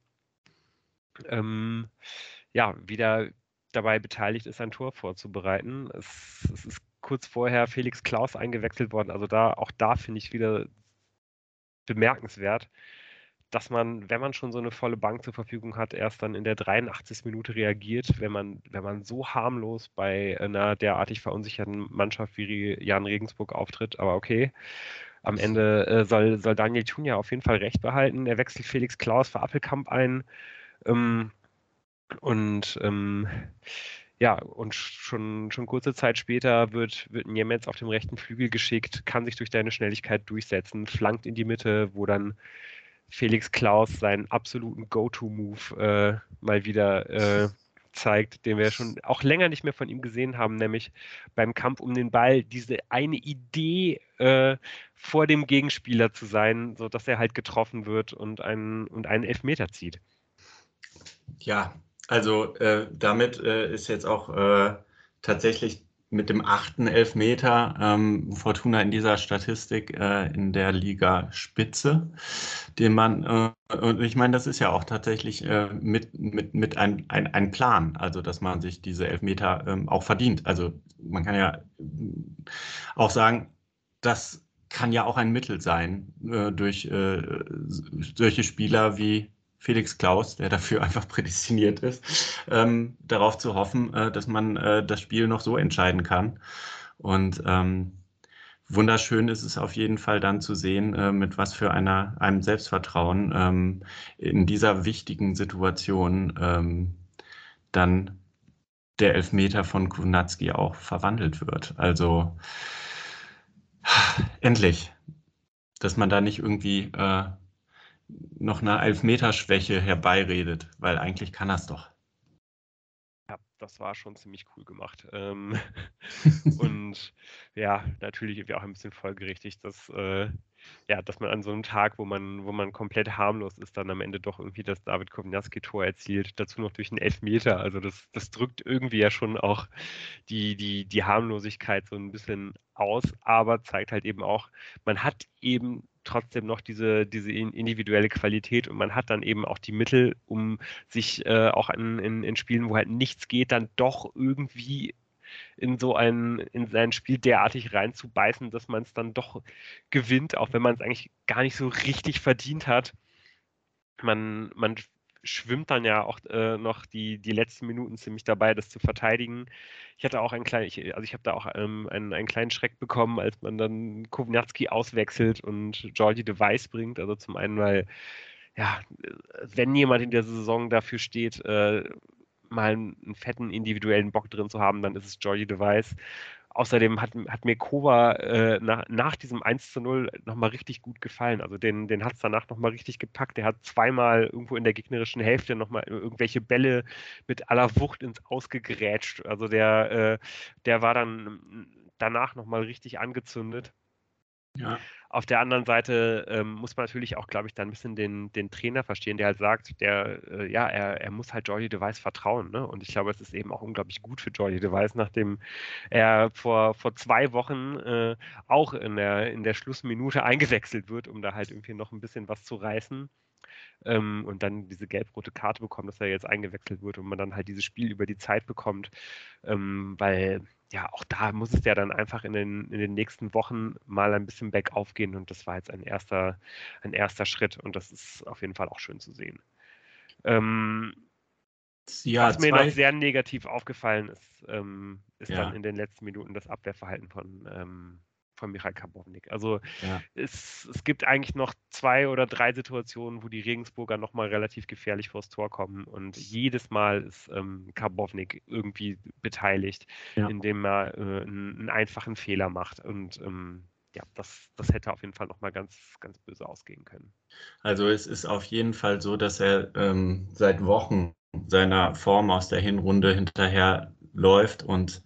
ähm, ja wieder dabei beteiligt ist, ein Tor vorzubereiten. Es, es ist kurz vorher Felix Klaus eingewechselt worden. Also da, auch da finde ich wieder bemerkenswert, dass man, wenn man schon so eine volle Bank zur Verfügung hat, erst dann in der dreiundachtzigsten Minute reagiert, wenn man, wenn man so harmlos bei einer derartig verunsicherten Mannschaft wie Jan Regensburg auftritt. Aber okay, am Ende äh, soll, soll Daniel Thun ja auf jeden Fall recht behalten. Er wechselt Felix Klaus für Appelkamp ein. Ähm, und ähm, ja, und schon, schon kurze Zeit später wird, wird Niemetz auf dem rechten Flügel geschickt, kann sich durch seine Schnelligkeit durchsetzen, flankt in die Mitte, wo dann Felix Klaus seinen absoluten Go-To-Move äh, mal wieder äh, zeigt, den wir schon auch länger nicht mehr von ihm gesehen haben, nämlich beim Kampf um den Ball diese eine Idee äh, vor dem Gegenspieler zu sein, sodass er halt getroffen wird und einen, und einen Elfmeter zieht. Ja, also äh, damit äh, ist jetzt auch äh, tatsächlich mit dem achten Elfmeter ähm, Fortuna in dieser Statistik äh, in der Liga Spitze, den man, äh, und ich meine, das ist ja auch tatsächlich äh, mit, mit, mit ein, ein, ein Plan, also dass man sich diese Elfmeter ähm, auch verdient. Also man kann ja auch sagen, das kann ja auch ein Mittel sein, äh, durch äh, solche Spieler wie Felix Klaus, der dafür einfach prädestiniert ist, ähm, darauf zu hoffen, äh, dass man äh, das Spiel noch so entscheiden kann. Und ähm, wunderschön ist es auf jeden Fall dann zu sehen, äh, mit was für einer, einem Selbstvertrauen ähm, in dieser wichtigen Situation ähm, dann der Elfmeter von Kownacki auch verwandelt wird. Also endlich, dass man da nicht irgendwie äh, noch eine Elfmeterschwäche herbeiredet, weil eigentlich kann er es doch. Ja, das war schon ziemlich cool gemacht. Ähm, und ja, natürlich irgendwie auch ein bisschen folgerichtig, dass, äh, ja, dass man an so einem Tag, wo man, wo man komplett harmlos ist, dann am Ende doch irgendwie das David Kownacki-Tor erzielt, dazu noch durch einen Elfmeter. Also das, das drückt irgendwie ja schon auch die, die, die Harmlosigkeit so ein bisschen aus, aber zeigt halt eben auch, man hat eben trotzdem noch diese, diese individuelle Qualität und man hat dann eben auch die Mittel, um sich äh, auch in, in, in Spielen, wo halt nichts geht, dann doch irgendwie in so ein, in sein Spiel derartig reinzubeißen, dass man es dann doch gewinnt, auch wenn man es eigentlich gar nicht so richtig verdient hat. Man, man schwimmt dann ja auch äh, noch die, die letzten Minuten ziemlich dabei, das zu verteidigen. Ich hatte auch einen kleinen, ich, also ich habe da auch ähm, einen, einen kleinen Schreck bekommen, als man dann Kownacki auswechselt und Jordi de Wijs bringt. Also zum einen, weil, ja, wenn jemand in der Saison dafür steht, äh, mal einen, einen fetten individuellen Bock drin zu haben, dann ist es Jordi de Wijs. Außerdem hat, hat mir Kova äh, nach, nach diesem eins zu null nochmal richtig gut gefallen. Also den, den hat es danach nochmal richtig gepackt. Der hat zweimal irgendwo in der gegnerischen Hälfte nochmal irgendwelche Bälle mit aller Wucht ins Ausgegrätscht. Also der, äh, der war dann danach nochmal richtig angezündet. Ja. Auf der anderen Seite ähm, muss man natürlich auch, glaube ich, da ein bisschen den, den Trainer verstehen, der halt sagt, der, äh, ja, er, er muss halt Jordi de Wijs vertrauen, ne? Und ich glaube, es ist eben auch unglaublich gut für Jordi de Wijs, nachdem er vor, vor zwei Wochen äh, auch in der, in der Schlussminute eingewechselt wird, um da halt irgendwie noch ein bisschen was zu reißen. Ähm, und dann diese gelb-rote Karte bekommt, dass er jetzt eingewechselt wird und man dann halt dieses Spiel über die Zeit bekommt, ähm, weil ja, auch da muss es ja dann einfach in den, in den nächsten Wochen mal ein bisschen bergauf gehen und das war jetzt ein erster, ein erster Schritt und das ist auf jeden Fall auch schön zu sehen. Ähm, Ja, was mir noch zwei. sehr negativ aufgefallen ist, ähm, ist dann Ja, in den letzten Minuten das Abwehrverhalten von, ähm, von Michail Karbownik. Also ja. es, es gibt eigentlich noch zwei oder drei Situationen, wo die Regensburger nochmal relativ gefährlich vors Tor kommen und jedes Mal ist ähm, Karbownik irgendwie beteiligt, Ja. indem er äh, einen, einen einfachen Fehler macht und ähm, ja, das, das hätte auf jeden Fall nochmal ganz, ganz böse ausgehen können. Also es ist auf jeden Fall so, dass er ähm, seit Wochen seiner Form aus der Hinrunde hinterher läuft und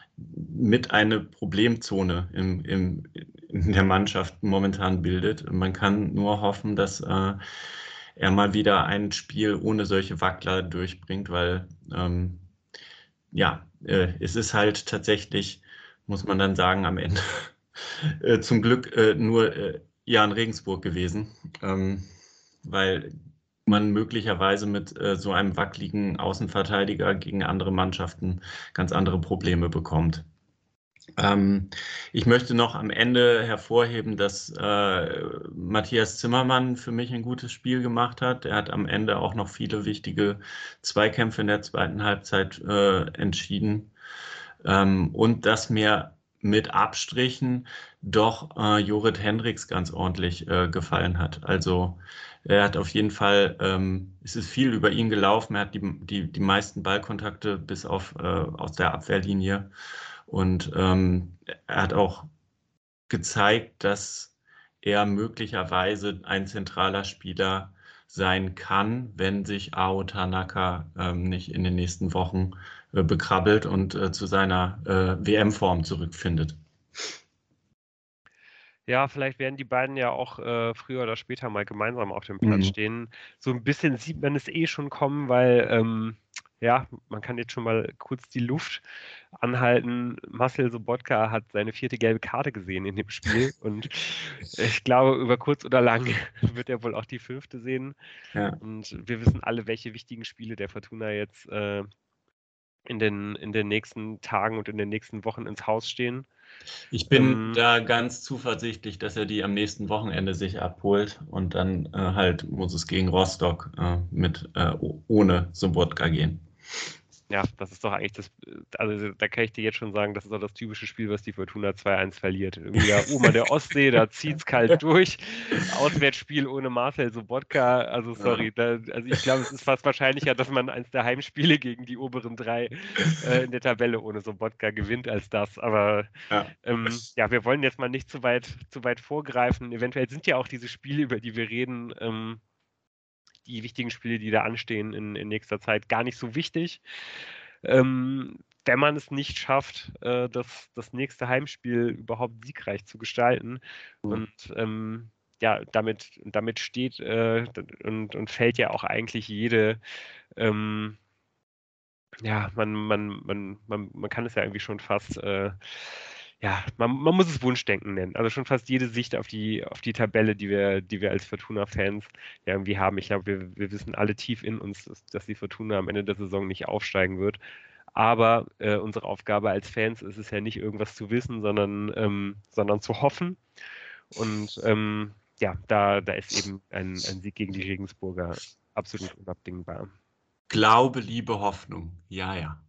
mit eine Problemzone im, im, in der Mannschaft momentan bildet. Man kann nur hoffen, dass äh, er mal wieder ein Spiel ohne solche Wackler durchbringt, weil ähm, ja, äh, es ist halt tatsächlich, muss man dann sagen, am Ende äh, zum Glück äh, nur äh, Jan Regensburg gewesen, ähm, weil man möglicherweise mit äh, so einem wackeligen Außenverteidiger gegen andere Mannschaften ganz andere Probleme bekommt. Ähm, ich möchte noch am Ende hervorheben, dass äh, Matthias Zimmermann für mich ein gutes Spiel gemacht hat. Er hat am Ende auch noch viele wichtige Zweikämpfe in der zweiten Halbzeit äh, entschieden. Ähm, und dass mir mit Abstrichen doch äh, Jorrit Hendricks ganz ordentlich äh, gefallen hat. Also er hat auf jeden Fall, ähm, es ist viel über ihn gelaufen. Er hat die, die, die meisten Ballkontakte bis auf äh, aus der Abwehrlinie. Und ähm, er hat auch gezeigt, dass er möglicherweise ein zentraler Spieler sein kann, wenn sich Ao Tanaka ähm, nicht in den nächsten Wochen äh, bekrabbelt und äh, zu seiner äh, W M-Form zurückfindet. Ja, vielleicht werden die beiden ja auch äh, früher oder später mal gemeinsam auf dem Platz Mhm. stehen. So ein bisschen sieht man es eh schon kommen, weil ähm, ja, man kann jetzt schon mal kurz die Luft anhalten. Marcel Sobotka hat seine vierte gelbe Karte gesehen in dem Spiel und ich glaube, über kurz oder lang wird er wohl auch die fünfte sehen. Ja. Und wir wissen alle, welche wichtigen Spiele der Fortuna jetzt äh, in den, in den nächsten Tagen und in den nächsten Wochen ins Haus stehen. Ich bin Ähm, da ganz zuversichtlich, dass er die am nächsten Wochenende sich abholt und dann äh, halt muss es gegen Rostock äh, mit äh, ohne Sobotka gehen. Ja, das ist doch eigentlich das, also da kann ich dir jetzt schon sagen, das ist doch das typische Spiel, was die Fortuna zwei eins verliert. Irgendwie da oben an der Ostsee, da zieht's kalt durch. Auswärtsspiel ohne Marcel Sobotka, also sorry, da, also ich glaube, es ist fast wahrscheinlicher, dass man eins der Heimspiele gegen die oberen drei äh, in der Tabelle ohne Sobotka gewinnt als das. Aber Ja. ähm, ja, wir wollen jetzt mal nicht zu weit, zu weit vorgreifen. Eventuell sind ja auch diese Spiele, über die wir reden, ähm, die wichtigen Spiele, die da anstehen in, in nächster Zeit, gar nicht so wichtig. Ähm, wenn man es nicht schafft, äh, das, das nächste Heimspiel überhaupt siegreich zu gestalten. Mhm. Und ähm, ja, damit, damit steht äh, und, und fällt ja auch eigentlich jede, ähm, ja, man, man, man, man, man kann es ja irgendwie schon fast, äh, ja, man, man muss es Wunschdenken nennen. Also schon fast jede Sicht auf die, auf die Tabelle, die wir, die wir als Fortuna-Fans ja irgendwie haben. Ich glaube, wir, wir wissen alle tief in uns, dass, dass die Fortuna am Ende der Saison nicht aufsteigen wird. Aber äh, unsere Aufgabe als Fans ist es ja nicht, irgendwas zu wissen, sondern, ähm, sondern zu hoffen. Und ähm, ja, da, da ist eben ein, ein Sieg gegen die Regensburger absolut unabdingbar. Glaube, Liebe, Hoffnung. Ja, ja.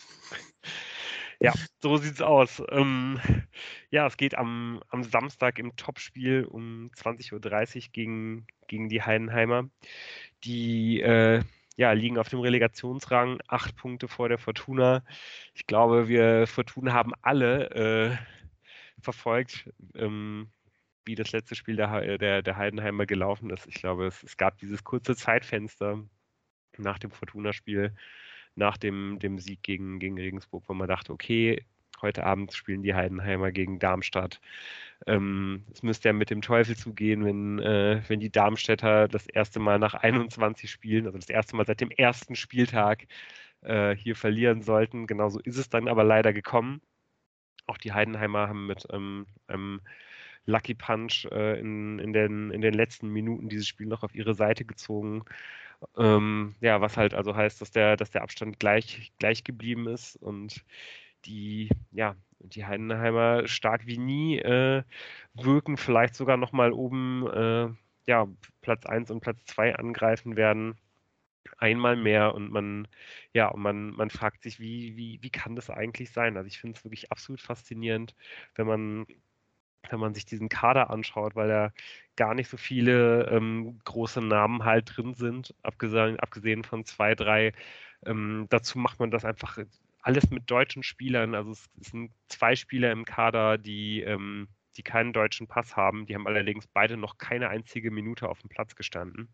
Ja, so sieht's aus. Ähm, ja, es geht am, am Samstag im Topspiel um zwanzig Uhr dreißig gegen, gegen die Heidenheimer. Die äh, ja, liegen auf dem Relegationsrang, acht Punkte vor der Fortuna. Ich glaube, wir Fortuna haben alle äh, verfolgt, ähm, wie das letzte Spiel der, der, der Heidenheimer gelaufen ist. Ich glaube, es, es gab dieses kurze Zeitfenster nach dem Fortuna-Spiel, nach dem, dem Sieg gegen, gegen Regensburg, wo man dachte, okay, heute Abend spielen die Heidenheimer gegen Darmstadt. Ähm, es müsste ja mit dem Teufel zugehen, wenn, äh, wenn die Darmstädter das erste Mal nach einundzwanzig Spielen, also das erste Mal seit dem ersten Spieltag äh, hier verlieren sollten. Genauso ist es dann aber leider gekommen. Auch die Heidenheimer haben mit ähm, einem Lucky Punch äh, in, in, den, in den letzten Minuten dieses Spiel noch auf ihre Seite gezogen. Ähm, ja, was halt also heißt, dass der, dass der Abstand gleich, gleich geblieben ist und die, ja, die Heidenheimer stark wie nie äh, wirken, vielleicht sogar nochmal oben äh, ja, Platz eins und Platz zwei angreifen werden. Einmal mehr und man, ja, und man, man fragt sich, wie, wie, wie kann das eigentlich sein? Also ich finde es wirklich absolut faszinierend, wenn man wenn man sich diesen Kader anschaut, weil da gar nicht so viele ähm, große Namen halt drin sind, abgesehen, abgesehen von zwei, drei. Ähm, dazu macht man das einfach alles mit deutschen Spielern. Also es, es sind zwei Spieler im Kader, die, ähm, die keinen deutschen Pass haben. Die haben allerdings beide noch keine einzige Minute auf dem Platz gestanden.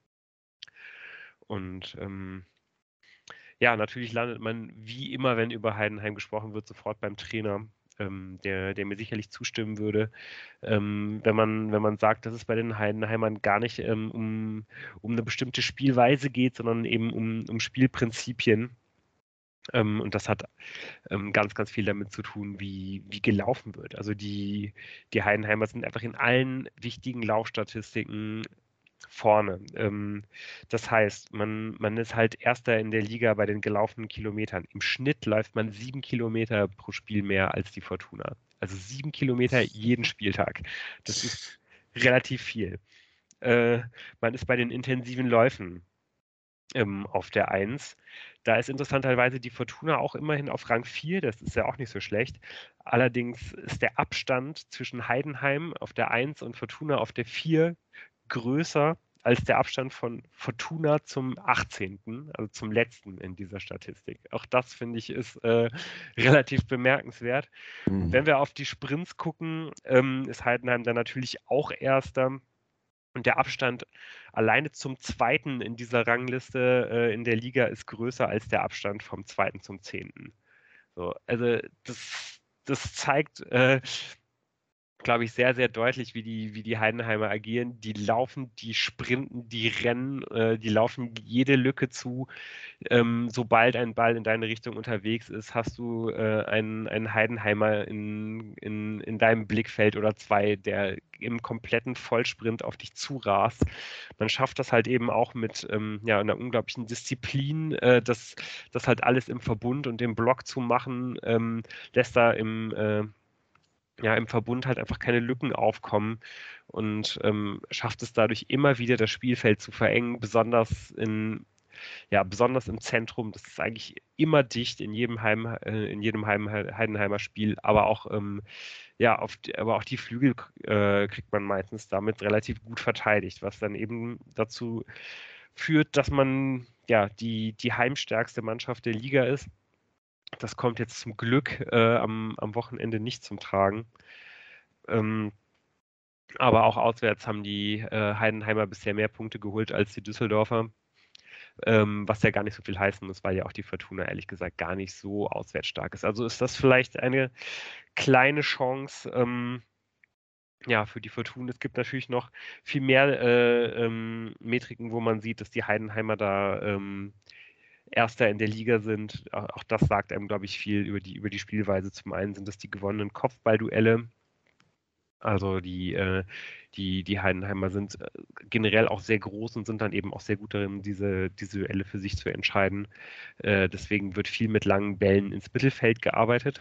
Und ähm, ja, natürlich landet man wie immer, wenn über Heidenheim gesprochen wird, sofort beim Trainer, ähm, der, der mir sicherlich zustimmen würde, ähm, wenn man, wenn man sagt, dass es bei den Heidenheimern gar nicht ähm, um, um eine bestimmte Spielweise geht, sondern eben um, um Spielprinzipien. Ähm, und das hat ähm, ganz, ganz viel damit zu tun, wie, wie gelaufen wird. Also die, die Heidenheimer sind einfach in allen wichtigen Laufstatistiken vorne. Ähm, das heißt, man, man ist halt Erster in der Liga bei den gelaufenen Kilometern. Im Schnitt läuft man sieben Kilometer pro Spiel mehr als die Fortuna. Also sieben Kilometer jeden Spieltag. Das ist relativ viel. Äh, man ist bei den intensiven Läufen ähm, auf der eins. Da ist interessanterweise die Fortuna auch immerhin auf Rang vier, das ist ja auch nicht so schlecht. Allerdings ist der Abstand zwischen Heidenheim auf der eins und Fortuna auf der vier größer als der Abstand von Fortuna zum achtzehnten, also zum letzten in dieser Statistik. Auch das, finde ich, ist äh, relativ bemerkenswert. Mhm. Wenn wir auf die Sprints gucken, ähm, ist Heidenheim dann natürlich auch Erster. Und der Abstand alleine zum Zweiten in dieser Rangliste äh, in der Liga ist größer als der Abstand vom Zweiten zum Zehnten. So, also das, das zeigt, äh, glaube ich, sehr, sehr deutlich, wie die, wie die Heidenheimer agieren. Die laufen, die sprinten, die rennen, äh, die laufen jede Lücke zu. Ähm, sobald ein Ball in deine Richtung unterwegs ist, hast du äh, einen, einen Heidenheimer in, in, in deinem Blickfeld oder zwei, der im kompletten Vollsprint auf dich zurast. Man schafft das halt eben auch mit ähm, ja, einer unglaublichen Disziplin, äh, das, das halt alles im Verbund und im Block zu machen, ähm, lässt da im äh, ja, im Verbund halt einfach keine Lücken aufkommen und ähm, schafft es dadurch immer wieder das Spielfeld zu verengen, besonders in, ja, besonders im Zentrum. Das ist eigentlich immer dicht in jedem Heim, äh, in jedem Heim, Heidenheimer Spiel, aber auch, ähm, ja, auf die, aber auch die Flügel äh, kriegt man meistens damit relativ gut verteidigt, was dann eben dazu führt, dass man ja die, die heimstärkste Mannschaft der Liga ist. Das kommt jetzt zum Glück äh, am, am Wochenende nicht zum Tragen. Ähm, aber auch auswärts haben die äh, Heidenheimer bisher mehr Punkte geholt als die Düsseldorfer, ähm, was ja gar nicht so viel heißen muss, weil ja auch die Fortuna ehrlich gesagt gar nicht so auswärts stark ist. Also ist das vielleicht eine kleine Chance, ähm, ja, für die Fortuna. Es gibt natürlich noch viel mehr äh, ähm, Metriken, wo man sieht, dass die Heidenheimer da ähm, Erster in der Liga sind. Auch, auch das sagt einem, glaube ich, viel über die, über die Spielweise. Zum einen sind das die gewonnenen Kopfballduelle. Also die, äh, die, die Heidenheimer sind äh, generell auch sehr groß und sind dann eben auch sehr gut darin, diese, diese Duelle für sich zu entscheiden. Äh, deswegen wird viel mit langen Bällen ins Mittelfeld gearbeitet.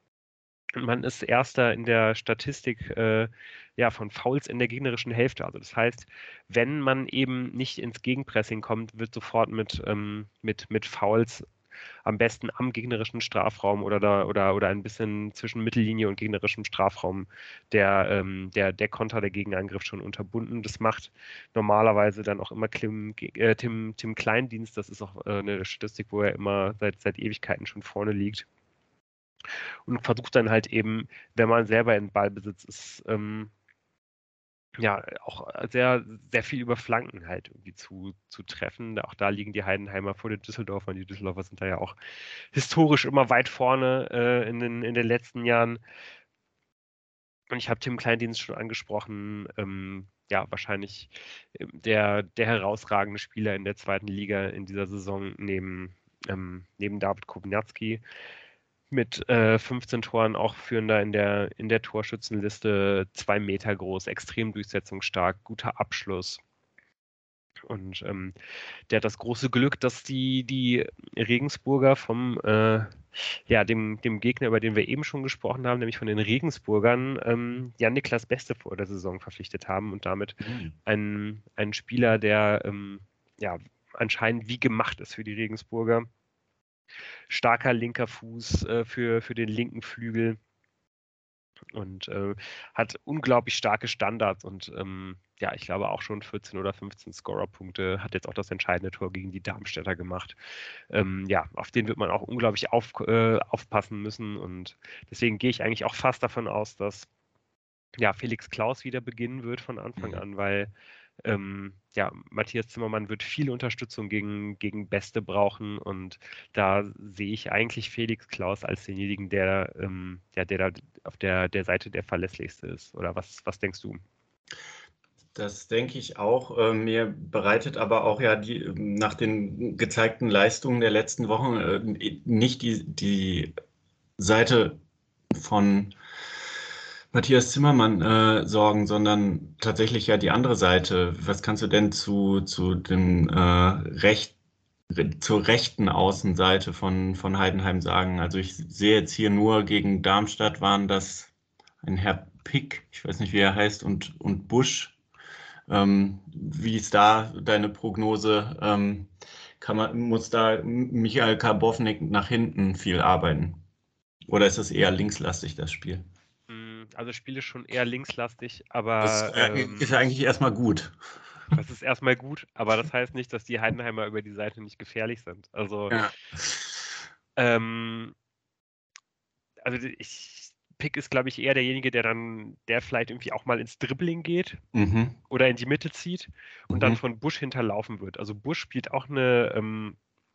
Und man ist Erster in der Statistik äh, ja, von Fouls in der gegnerischen Hälfte. Also das heißt, wenn man eben nicht ins Gegenpressing kommt, wird sofort mit, ähm, mit, mit Fouls am besten am gegnerischen Strafraum oder da oder oder ein bisschen zwischen Mittellinie und gegnerischem Strafraum der ähm, der der Konter, der Gegenangriff schon unterbunden. Das macht normalerweise dann auch immer Tim, äh, Tim, Tim Kleindienst. Das ist auch äh, eine Statistik, wo er immer seit seit Ewigkeiten schon vorne liegt und versucht dann halt eben, wenn man selber in Ballbesitz ist, ähm, ja, auch sehr, sehr viel über Flanken halt irgendwie zu, zu treffen. Auch da liegen die Heidenheimer vor den Düsseldorfern. Die Düsseldorfer sind da ja auch historisch immer weit vorne äh, in, den, in den letzten Jahren. Und ich habe Tim Kleindienst schon angesprochen. Ähm, ja, wahrscheinlich ähm, der, der herausragende Spieler in der zweiten Liga in dieser Saison neben, ähm, neben David Kobniacki. Mit äh, fünfzehn Toren auch führender in der, in der Torschützenliste, zwei Meter groß, extrem durchsetzungsstark, guter Abschluss. Und ähm, der hat das große Glück, dass die, die Regensburger vom, äh, ja, dem, dem Gegner, über den wir eben schon gesprochen haben, nämlich von den Regensburgern, ähm, Jan-Niklas Beste vor der Saison verpflichtet haben und damit Mhm. einen, einen Spieler, der ähm, ja, anscheinend wie gemacht ist für die Regensburger. Starker linker Fuß äh, für, für den linken Flügel und äh, hat unglaublich starke Standards und ähm, ja, ich glaube auch schon vierzehn oder fünfzehn Scorerpunkte, hat jetzt auch das entscheidende Tor gegen die Darmstädter gemacht. Ähm, ja, auf den wird man auch unglaublich auf, äh, aufpassen müssen und deswegen gehe ich eigentlich auch fast davon aus, dass ja, Felix Klaus wieder beginnen wird von Anfang Mhm. an, weil ähm, ja, Matthias Zimmermann wird viel Unterstützung gegen, gegen Beste brauchen und da sehe ich eigentlich Felix Klaus als denjenigen, der, ähm, ja, der da auf der, der Seite der verlässlichste ist. Oder was, was denkst du? Das denke ich auch. Äh, Mir bereitet aber auch ja die nach den gezeigten Leistungen der letzten Wochen äh, nicht die, die Seite von Matthias Zimmermann äh, sorgen, sondern tatsächlich ja die andere Seite. Was kannst du denn zu, zu dem äh, Recht, re- zur rechten Außenseite von, von Heidenheim sagen? Also ich sehe jetzt hier nur gegen Darmstadt waren das ein Herr Pick, ich weiß nicht, wie er heißt, und, und Busch. Ähm, wie ist da deine Prognose? Ähm, kann man, muss da Michael Karbovnik nach hinten viel arbeiten? Oder ist das eher linkslastig, das Spiel? Mm, Also das Spiel ist schon eher linkslastig, Das aber äh, ist ja ähm, eigentlich erstmal gut. das ist erstmal gut, aber das heißt nicht, dass die Heidenheimer über die Seite nicht gefährlich sind. Also Ja. ähm, also ich, Pick ist, glaube ich, eher derjenige, der dann, der vielleicht irgendwie auch mal ins Dribbling geht Mhm. oder in die Mitte zieht und dann Mhm. von Busch hinterlaufen wird. Also Busch spielt auch eine ähm,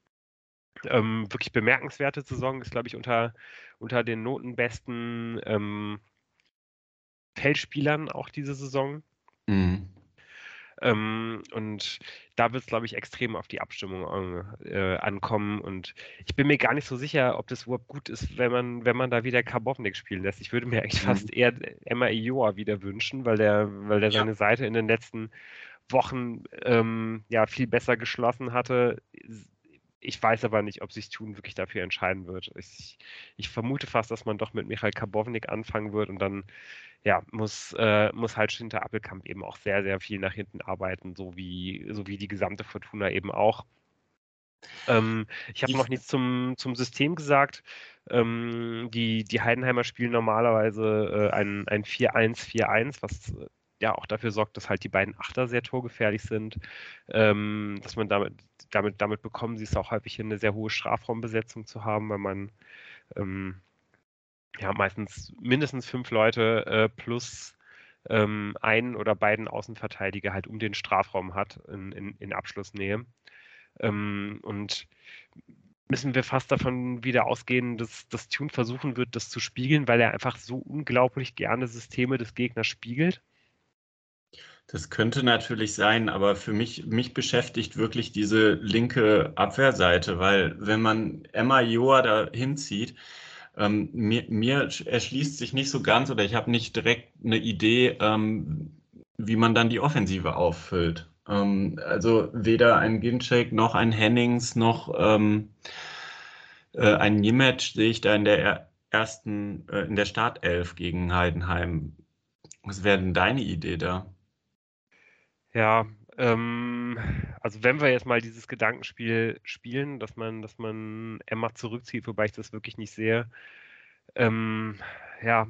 ähm, wirklich bemerkenswerte Saison, ist, glaube ich, unter, unter den Notenbesten ähm, Feldspielern auch diese Saison. Mhm. Ähm, und da wird es, glaube ich, extrem auf die Abstimmung äh, ankommen. Und ich bin mir gar nicht so sicher, ob das überhaupt gut ist, wenn man, wenn man da wieder Karbovnik spielen lässt. Ich würde mir eigentlich Mhm. fast eher Emma Ioa wieder wünschen, weil der, weil der Ja. seine Seite in den letzten Wochen ähm, ja viel besser geschlossen hatte. Ich weiß aber nicht, ob sich Thun wirklich dafür entscheiden wird. Ich, ich vermute fast, dass man doch mit Michael Karbovnik anfangen wird und dann ja, muss, äh, muss halt Schinter Appelkamp eben auch sehr, sehr viel nach hinten arbeiten, so wie, so wie die gesamte Fortuna eben auch. Ähm, ich habe noch nichts zum, zum System gesagt. Ähm, die, die Heidenheimer spielen normalerweise äh, ein, ein vier eins vier eins, was äh, ja auch dafür sorgt, dass halt die beiden Achter sehr torgefährlich sind. Ähm, dass man damit, damit, damit bekommen sie es auch häufig hin, eine sehr hohe Strafraumbesetzung zu haben, weil man ähm, ja meistens mindestens fünf Leute äh, plus ähm, einen oder beiden Außenverteidiger halt um den Strafraum hat in, in, in Abschlussnähe. Ähm, und müssen wir fast davon wieder ausgehen, dass das Thun versuchen wird, das zu spiegeln, weil er einfach so unglaublich gerne Systeme des Gegners spiegelt? Das könnte natürlich sein, aber für mich, mich beschäftigt wirklich diese linke Abwehrseite, weil wenn man Emma Joa da hinzieht, ähm, mir, mir erschließt sich nicht so ganz oder ich habe nicht direkt eine Idee, ähm, wie man dann die Offensive auffüllt. Ähm, also weder ein Ginczek noch ein Hennings noch ähm, äh, ein Nimetsch sehe ich da in der er- ersten, äh, in der Startelf gegen Heidenheim. Was wäre denn deine Idee da? Ja, ähm, also wenn wir jetzt mal dieses Gedankenspiel spielen, dass man, dass man Emma zurückzieht, wobei ich das wirklich nicht sehe, ähm, ja,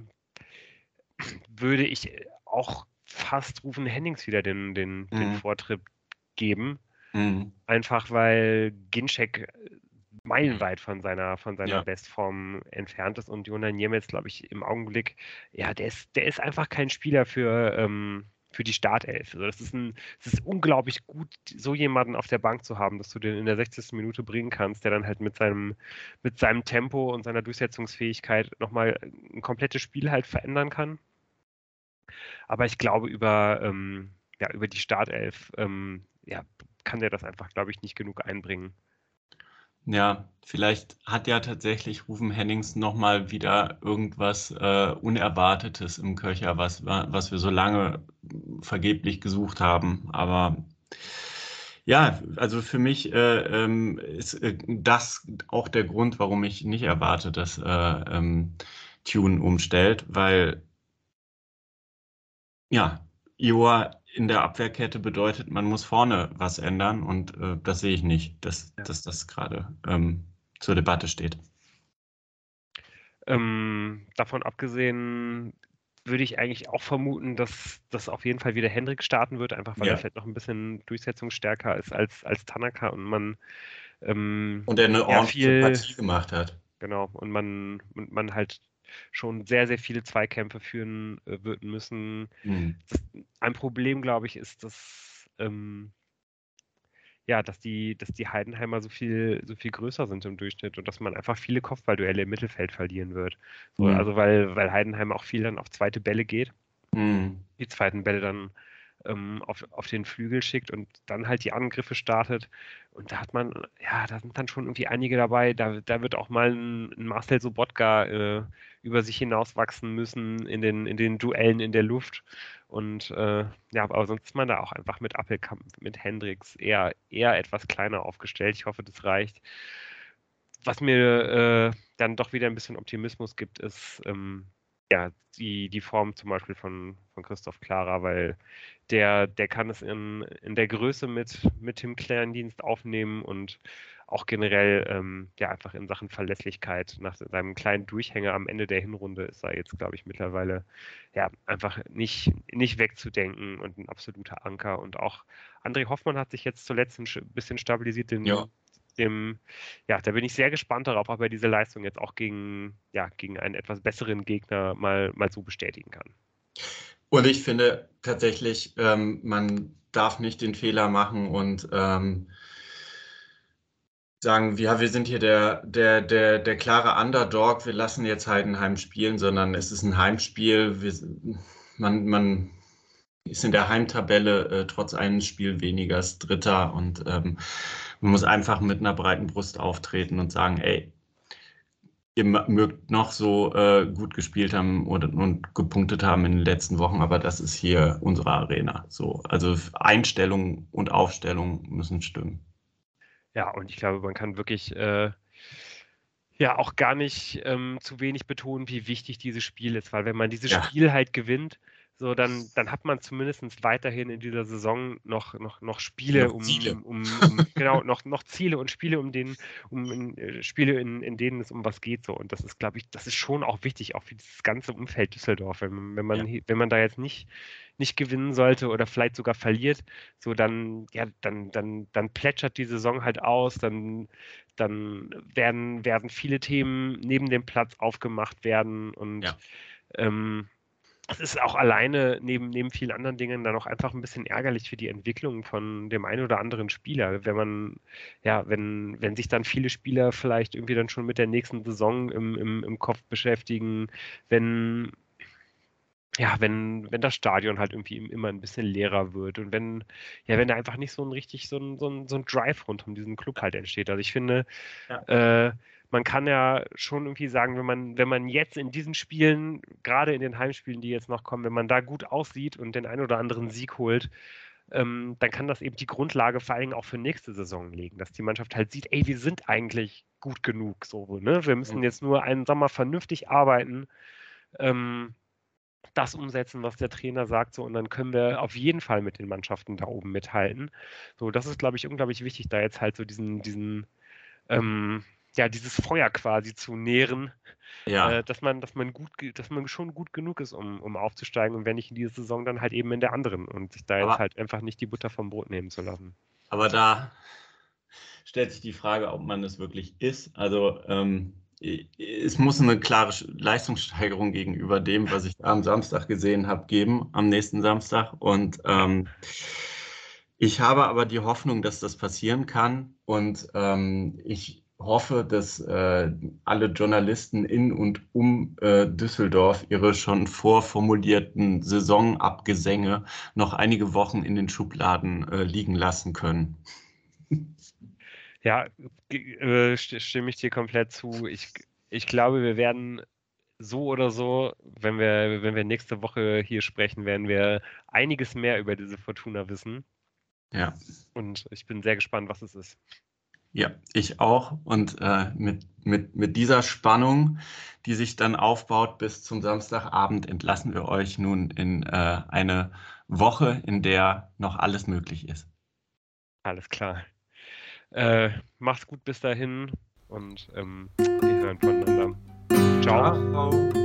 würde ich auch fast Rufen Hennings wieder den, den, den Mhm. Vortritt geben. Mhm. Einfach weil Ginczek meilenweit von seiner, von seiner Ja. Bestform entfernt ist und Jonas Niemetz, glaube ich, im Augenblick, ja, der ist, der ist einfach kein Spieler für, ähm, für die Startelf. Also das ist ein, es ist unglaublich gut, so jemanden auf der Bank zu haben, dass du den in der sechzigsten Minute bringen kannst, der dann halt mit seinem, mit seinem Tempo und seiner Durchsetzungsfähigkeit nochmal ein komplettes Spiel halt verändern kann. Aber ich glaube, über, ähm, ja, über die Startelf ähm, ja, kann der das einfach, glaube ich, nicht genug einbringen. Ja, vielleicht hat ja tatsächlich Rufen Hennings nochmal wieder irgendwas äh, Unerwartetes im Köcher, was, was wir so lange vergeblich gesucht haben. Aber ja, also für mich äh, ähm, ist äh, das auch der Grund, warum ich nicht erwarte, dass äh, ähm, Tune umstellt, weil ja, Iowa in der Abwehrkette bedeutet, man muss vorne was ändern und äh, das sehe ich nicht, dass, Ja. dass das gerade ähm, zur Debatte steht. Ähm, davon abgesehen würde ich eigentlich auch vermuten, dass das auf jeden Fall wieder Hendrik starten wird, einfach weil er Ja. vielleicht noch ein bisschen durchsetzungsstärker ist als, als Tanaka und man ähm, Und er eine ja ordentliche viel, Partie gemacht hat. genau, und man, und man halt schon sehr, sehr viele Zweikämpfe führen äh, wird müssen. Mhm. Das, ein Problem, glaube ich, ist, dass ähm, ja, dass die, dass die Heidenheimer so viel, so viel größer sind im Durchschnitt und dass man einfach viele Kopfballduelle im Mittelfeld verlieren wird. So, Mhm. also weil, weil Heidenheim auch viel dann auf zweite Bälle geht, Mhm. die zweiten Bälle dann ähm, auf, auf den Flügel schickt und dann halt die Angriffe startet. Und da hat man, ja, da sind dann schon irgendwie einige dabei. Da, da wird auch mal ein, ein Marcel Sobotka äh, über sich hinauswachsen müssen in den, in den Duellen in der Luft. Und äh, ja, aber sonst ist man da auch einfach mit Appelkamp, mit Hendricks eher, eher etwas kleiner aufgestellt. Ich hoffe, das reicht. Was mir äh, dann doch wieder ein bisschen Optimismus gibt, ist ähm, ja die, die Form zum Beispiel von, von Christoph Klara, weil der, der kann es in, in der Größe mit, mit dem Kleindienst aufnehmen und auch generell ähm, ja einfach in Sachen Verlässlichkeit nach seinem kleinen Durchhänger am Ende der Hinrunde ist er jetzt, glaube ich, mittlerweile ja einfach nicht, nicht wegzudenken und ein absoluter Anker. Und auch André Hoffmann hat sich jetzt zuletzt ein bisschen stabilisiert, Ja. den, dem, ja, da bin ich sehr gespannt darauf, ob er diese Leistung jetzt auch gegen, ja, gegen einen etwas besseren Gegner mal, mal so bestätigen kann. Und ich finde tatsächlich, ähm, man darf nicht den Fehler machen und ähm, sagen, ja, wir sind hier der, der, der, der klare Underdog, wir lassen jetzt Heidenheim spielen, sondern es ist ein Heimspiel. Wir, man, man ist in der Heimtabelle äh, trotz eines Spiels weniger als Dritter und ähm, man muss einfach mit einer breiten Brust auftreten und sagen, ey, ihr mögt noch so äh, gut gespielt haben und, und gepunktet haben in den letzten Wochen, aber das ist hier unsere Arena. So, also Einstellung und Aufstellung müssen stimmen. Ja, und ich glaube, man kann wirklich äh, ja auch gar nicht ähm, zu wenig betonen, wie wichtig dieses Spiel ist, weil wenn man dieses Ja. Spiel halt gewinnt, so dann, dann hat man zumindest weiterhin in dieser Saison noch, noch, noch Spiele, Noch um, Ziele. um, um genau, noch, noch Ziele und Spiele, um den, um in, äh, Spiele, in, in denen es um was geht. So. Und das ist, glaube ich, das ist schon auch wichtig, auch für dieses ganze Umfeld Düsseldorf. Wenn, wenn man, Ja. hier- wenn man da jetzt nicht, nicht gewinnen sollte oder vielleicht sogar verliert, so dann, ja, dann, dann, dann plätschert die Saison halt aus, dann dann werden, werden viele Themen neben dem Platz aufgemacht werden und Ja. ähm, es ist auch alleine neben, neben vielen anderen Dingen dann auch einfach ein bisschen ärgerlich für die Entwicklung von dem einen oder anderen Spieler, wenn man, ja, wenn, wenn sich dann viele Spieler vielleicht irgendwie dann schon mit der nächsten Saison im, im, im Kopf beschäftigen, wenn ja, wenn, wenn das Stadion halt irgendwie immer ein bisschen leerer wird und wenn, ja, wenn da einfach nicht so ein richtig, so ein, so ein, so ein Drive rund um diesen Club halt entsteht. Also ich finde, Ja. äh, man kann ja schon irgendwie sagen, wenn man, wenn man jetzt in diesen Spielen, gerade in den Heimspielen, die jetzt noch kommen, wenn man da gut aussieht und den einen oder anderen Sieg holt, ähm, dann kann das eben die Grundlage vor allen Dingen auch für nächste Saison legen, dass die Mannschaft halt sieht, ey, wir sind eigentlich gut genug, so, ne? Wir müssen jetzt nur einen Sommer vernünftig arbeiten, ähm, das umsetzen, was der Trainer sagt, so und dann können wir auf jeden Fall mit den Mannschaften da oben mithalten. So, das ist, glaube ich, unglaublich wichtig, da jetzt halt so diesen, diesen, ähm, ja, dieses Feuer quasi zu nähren, Ja. äh, dass man, dass man gut, ge- dass man schon gut genug ist, um, um aufzusteigen und wenn nicht in dieser Saison, dann halt eben in der anderen und sich da jetzt Aber, halt einfach nicht die Butter vom Brot nehmen zu lassen. aber da stellt sich die Frage, ob man es wirklich ist. Also ähm, es muss eine klare Leistungssteigerung gegenüber dem, was ich am Samstag gesehen habe, geben, am nächsten Samstag. Und ähm, ich habe aber die Hoffnung, dass das passieren kann. Und ähm, ich hoffe, dass äh, alle Journalisten in und um äh, Düsseldorf ihre schon vorformulierten Saisonabgesänge noch einige Wochen in den Schubladen äh, liegen lassen können. Ja, ge- äh, st- stimme ich dir komplett zu. Ich, ich glaube, wir werden so oder so, wenn wir, wenn wir nächste Woche hier sprechen, werden wir einiges mehr über diese Fortuna wissen. Ja. Und ich bin sehr gespannt, was es ist. Ja, ich auch. Und äh, mit, mit, mit dieser Spannung, die sich dann aufbaut bis zum Samstagabend, entlassen wir euch nun in äh, eine Woche, in der noch alles möglich ist. Alles klar. Äh, mach's gut bis dahin und ähm, wir hören voneinander. Ciao. Ciao.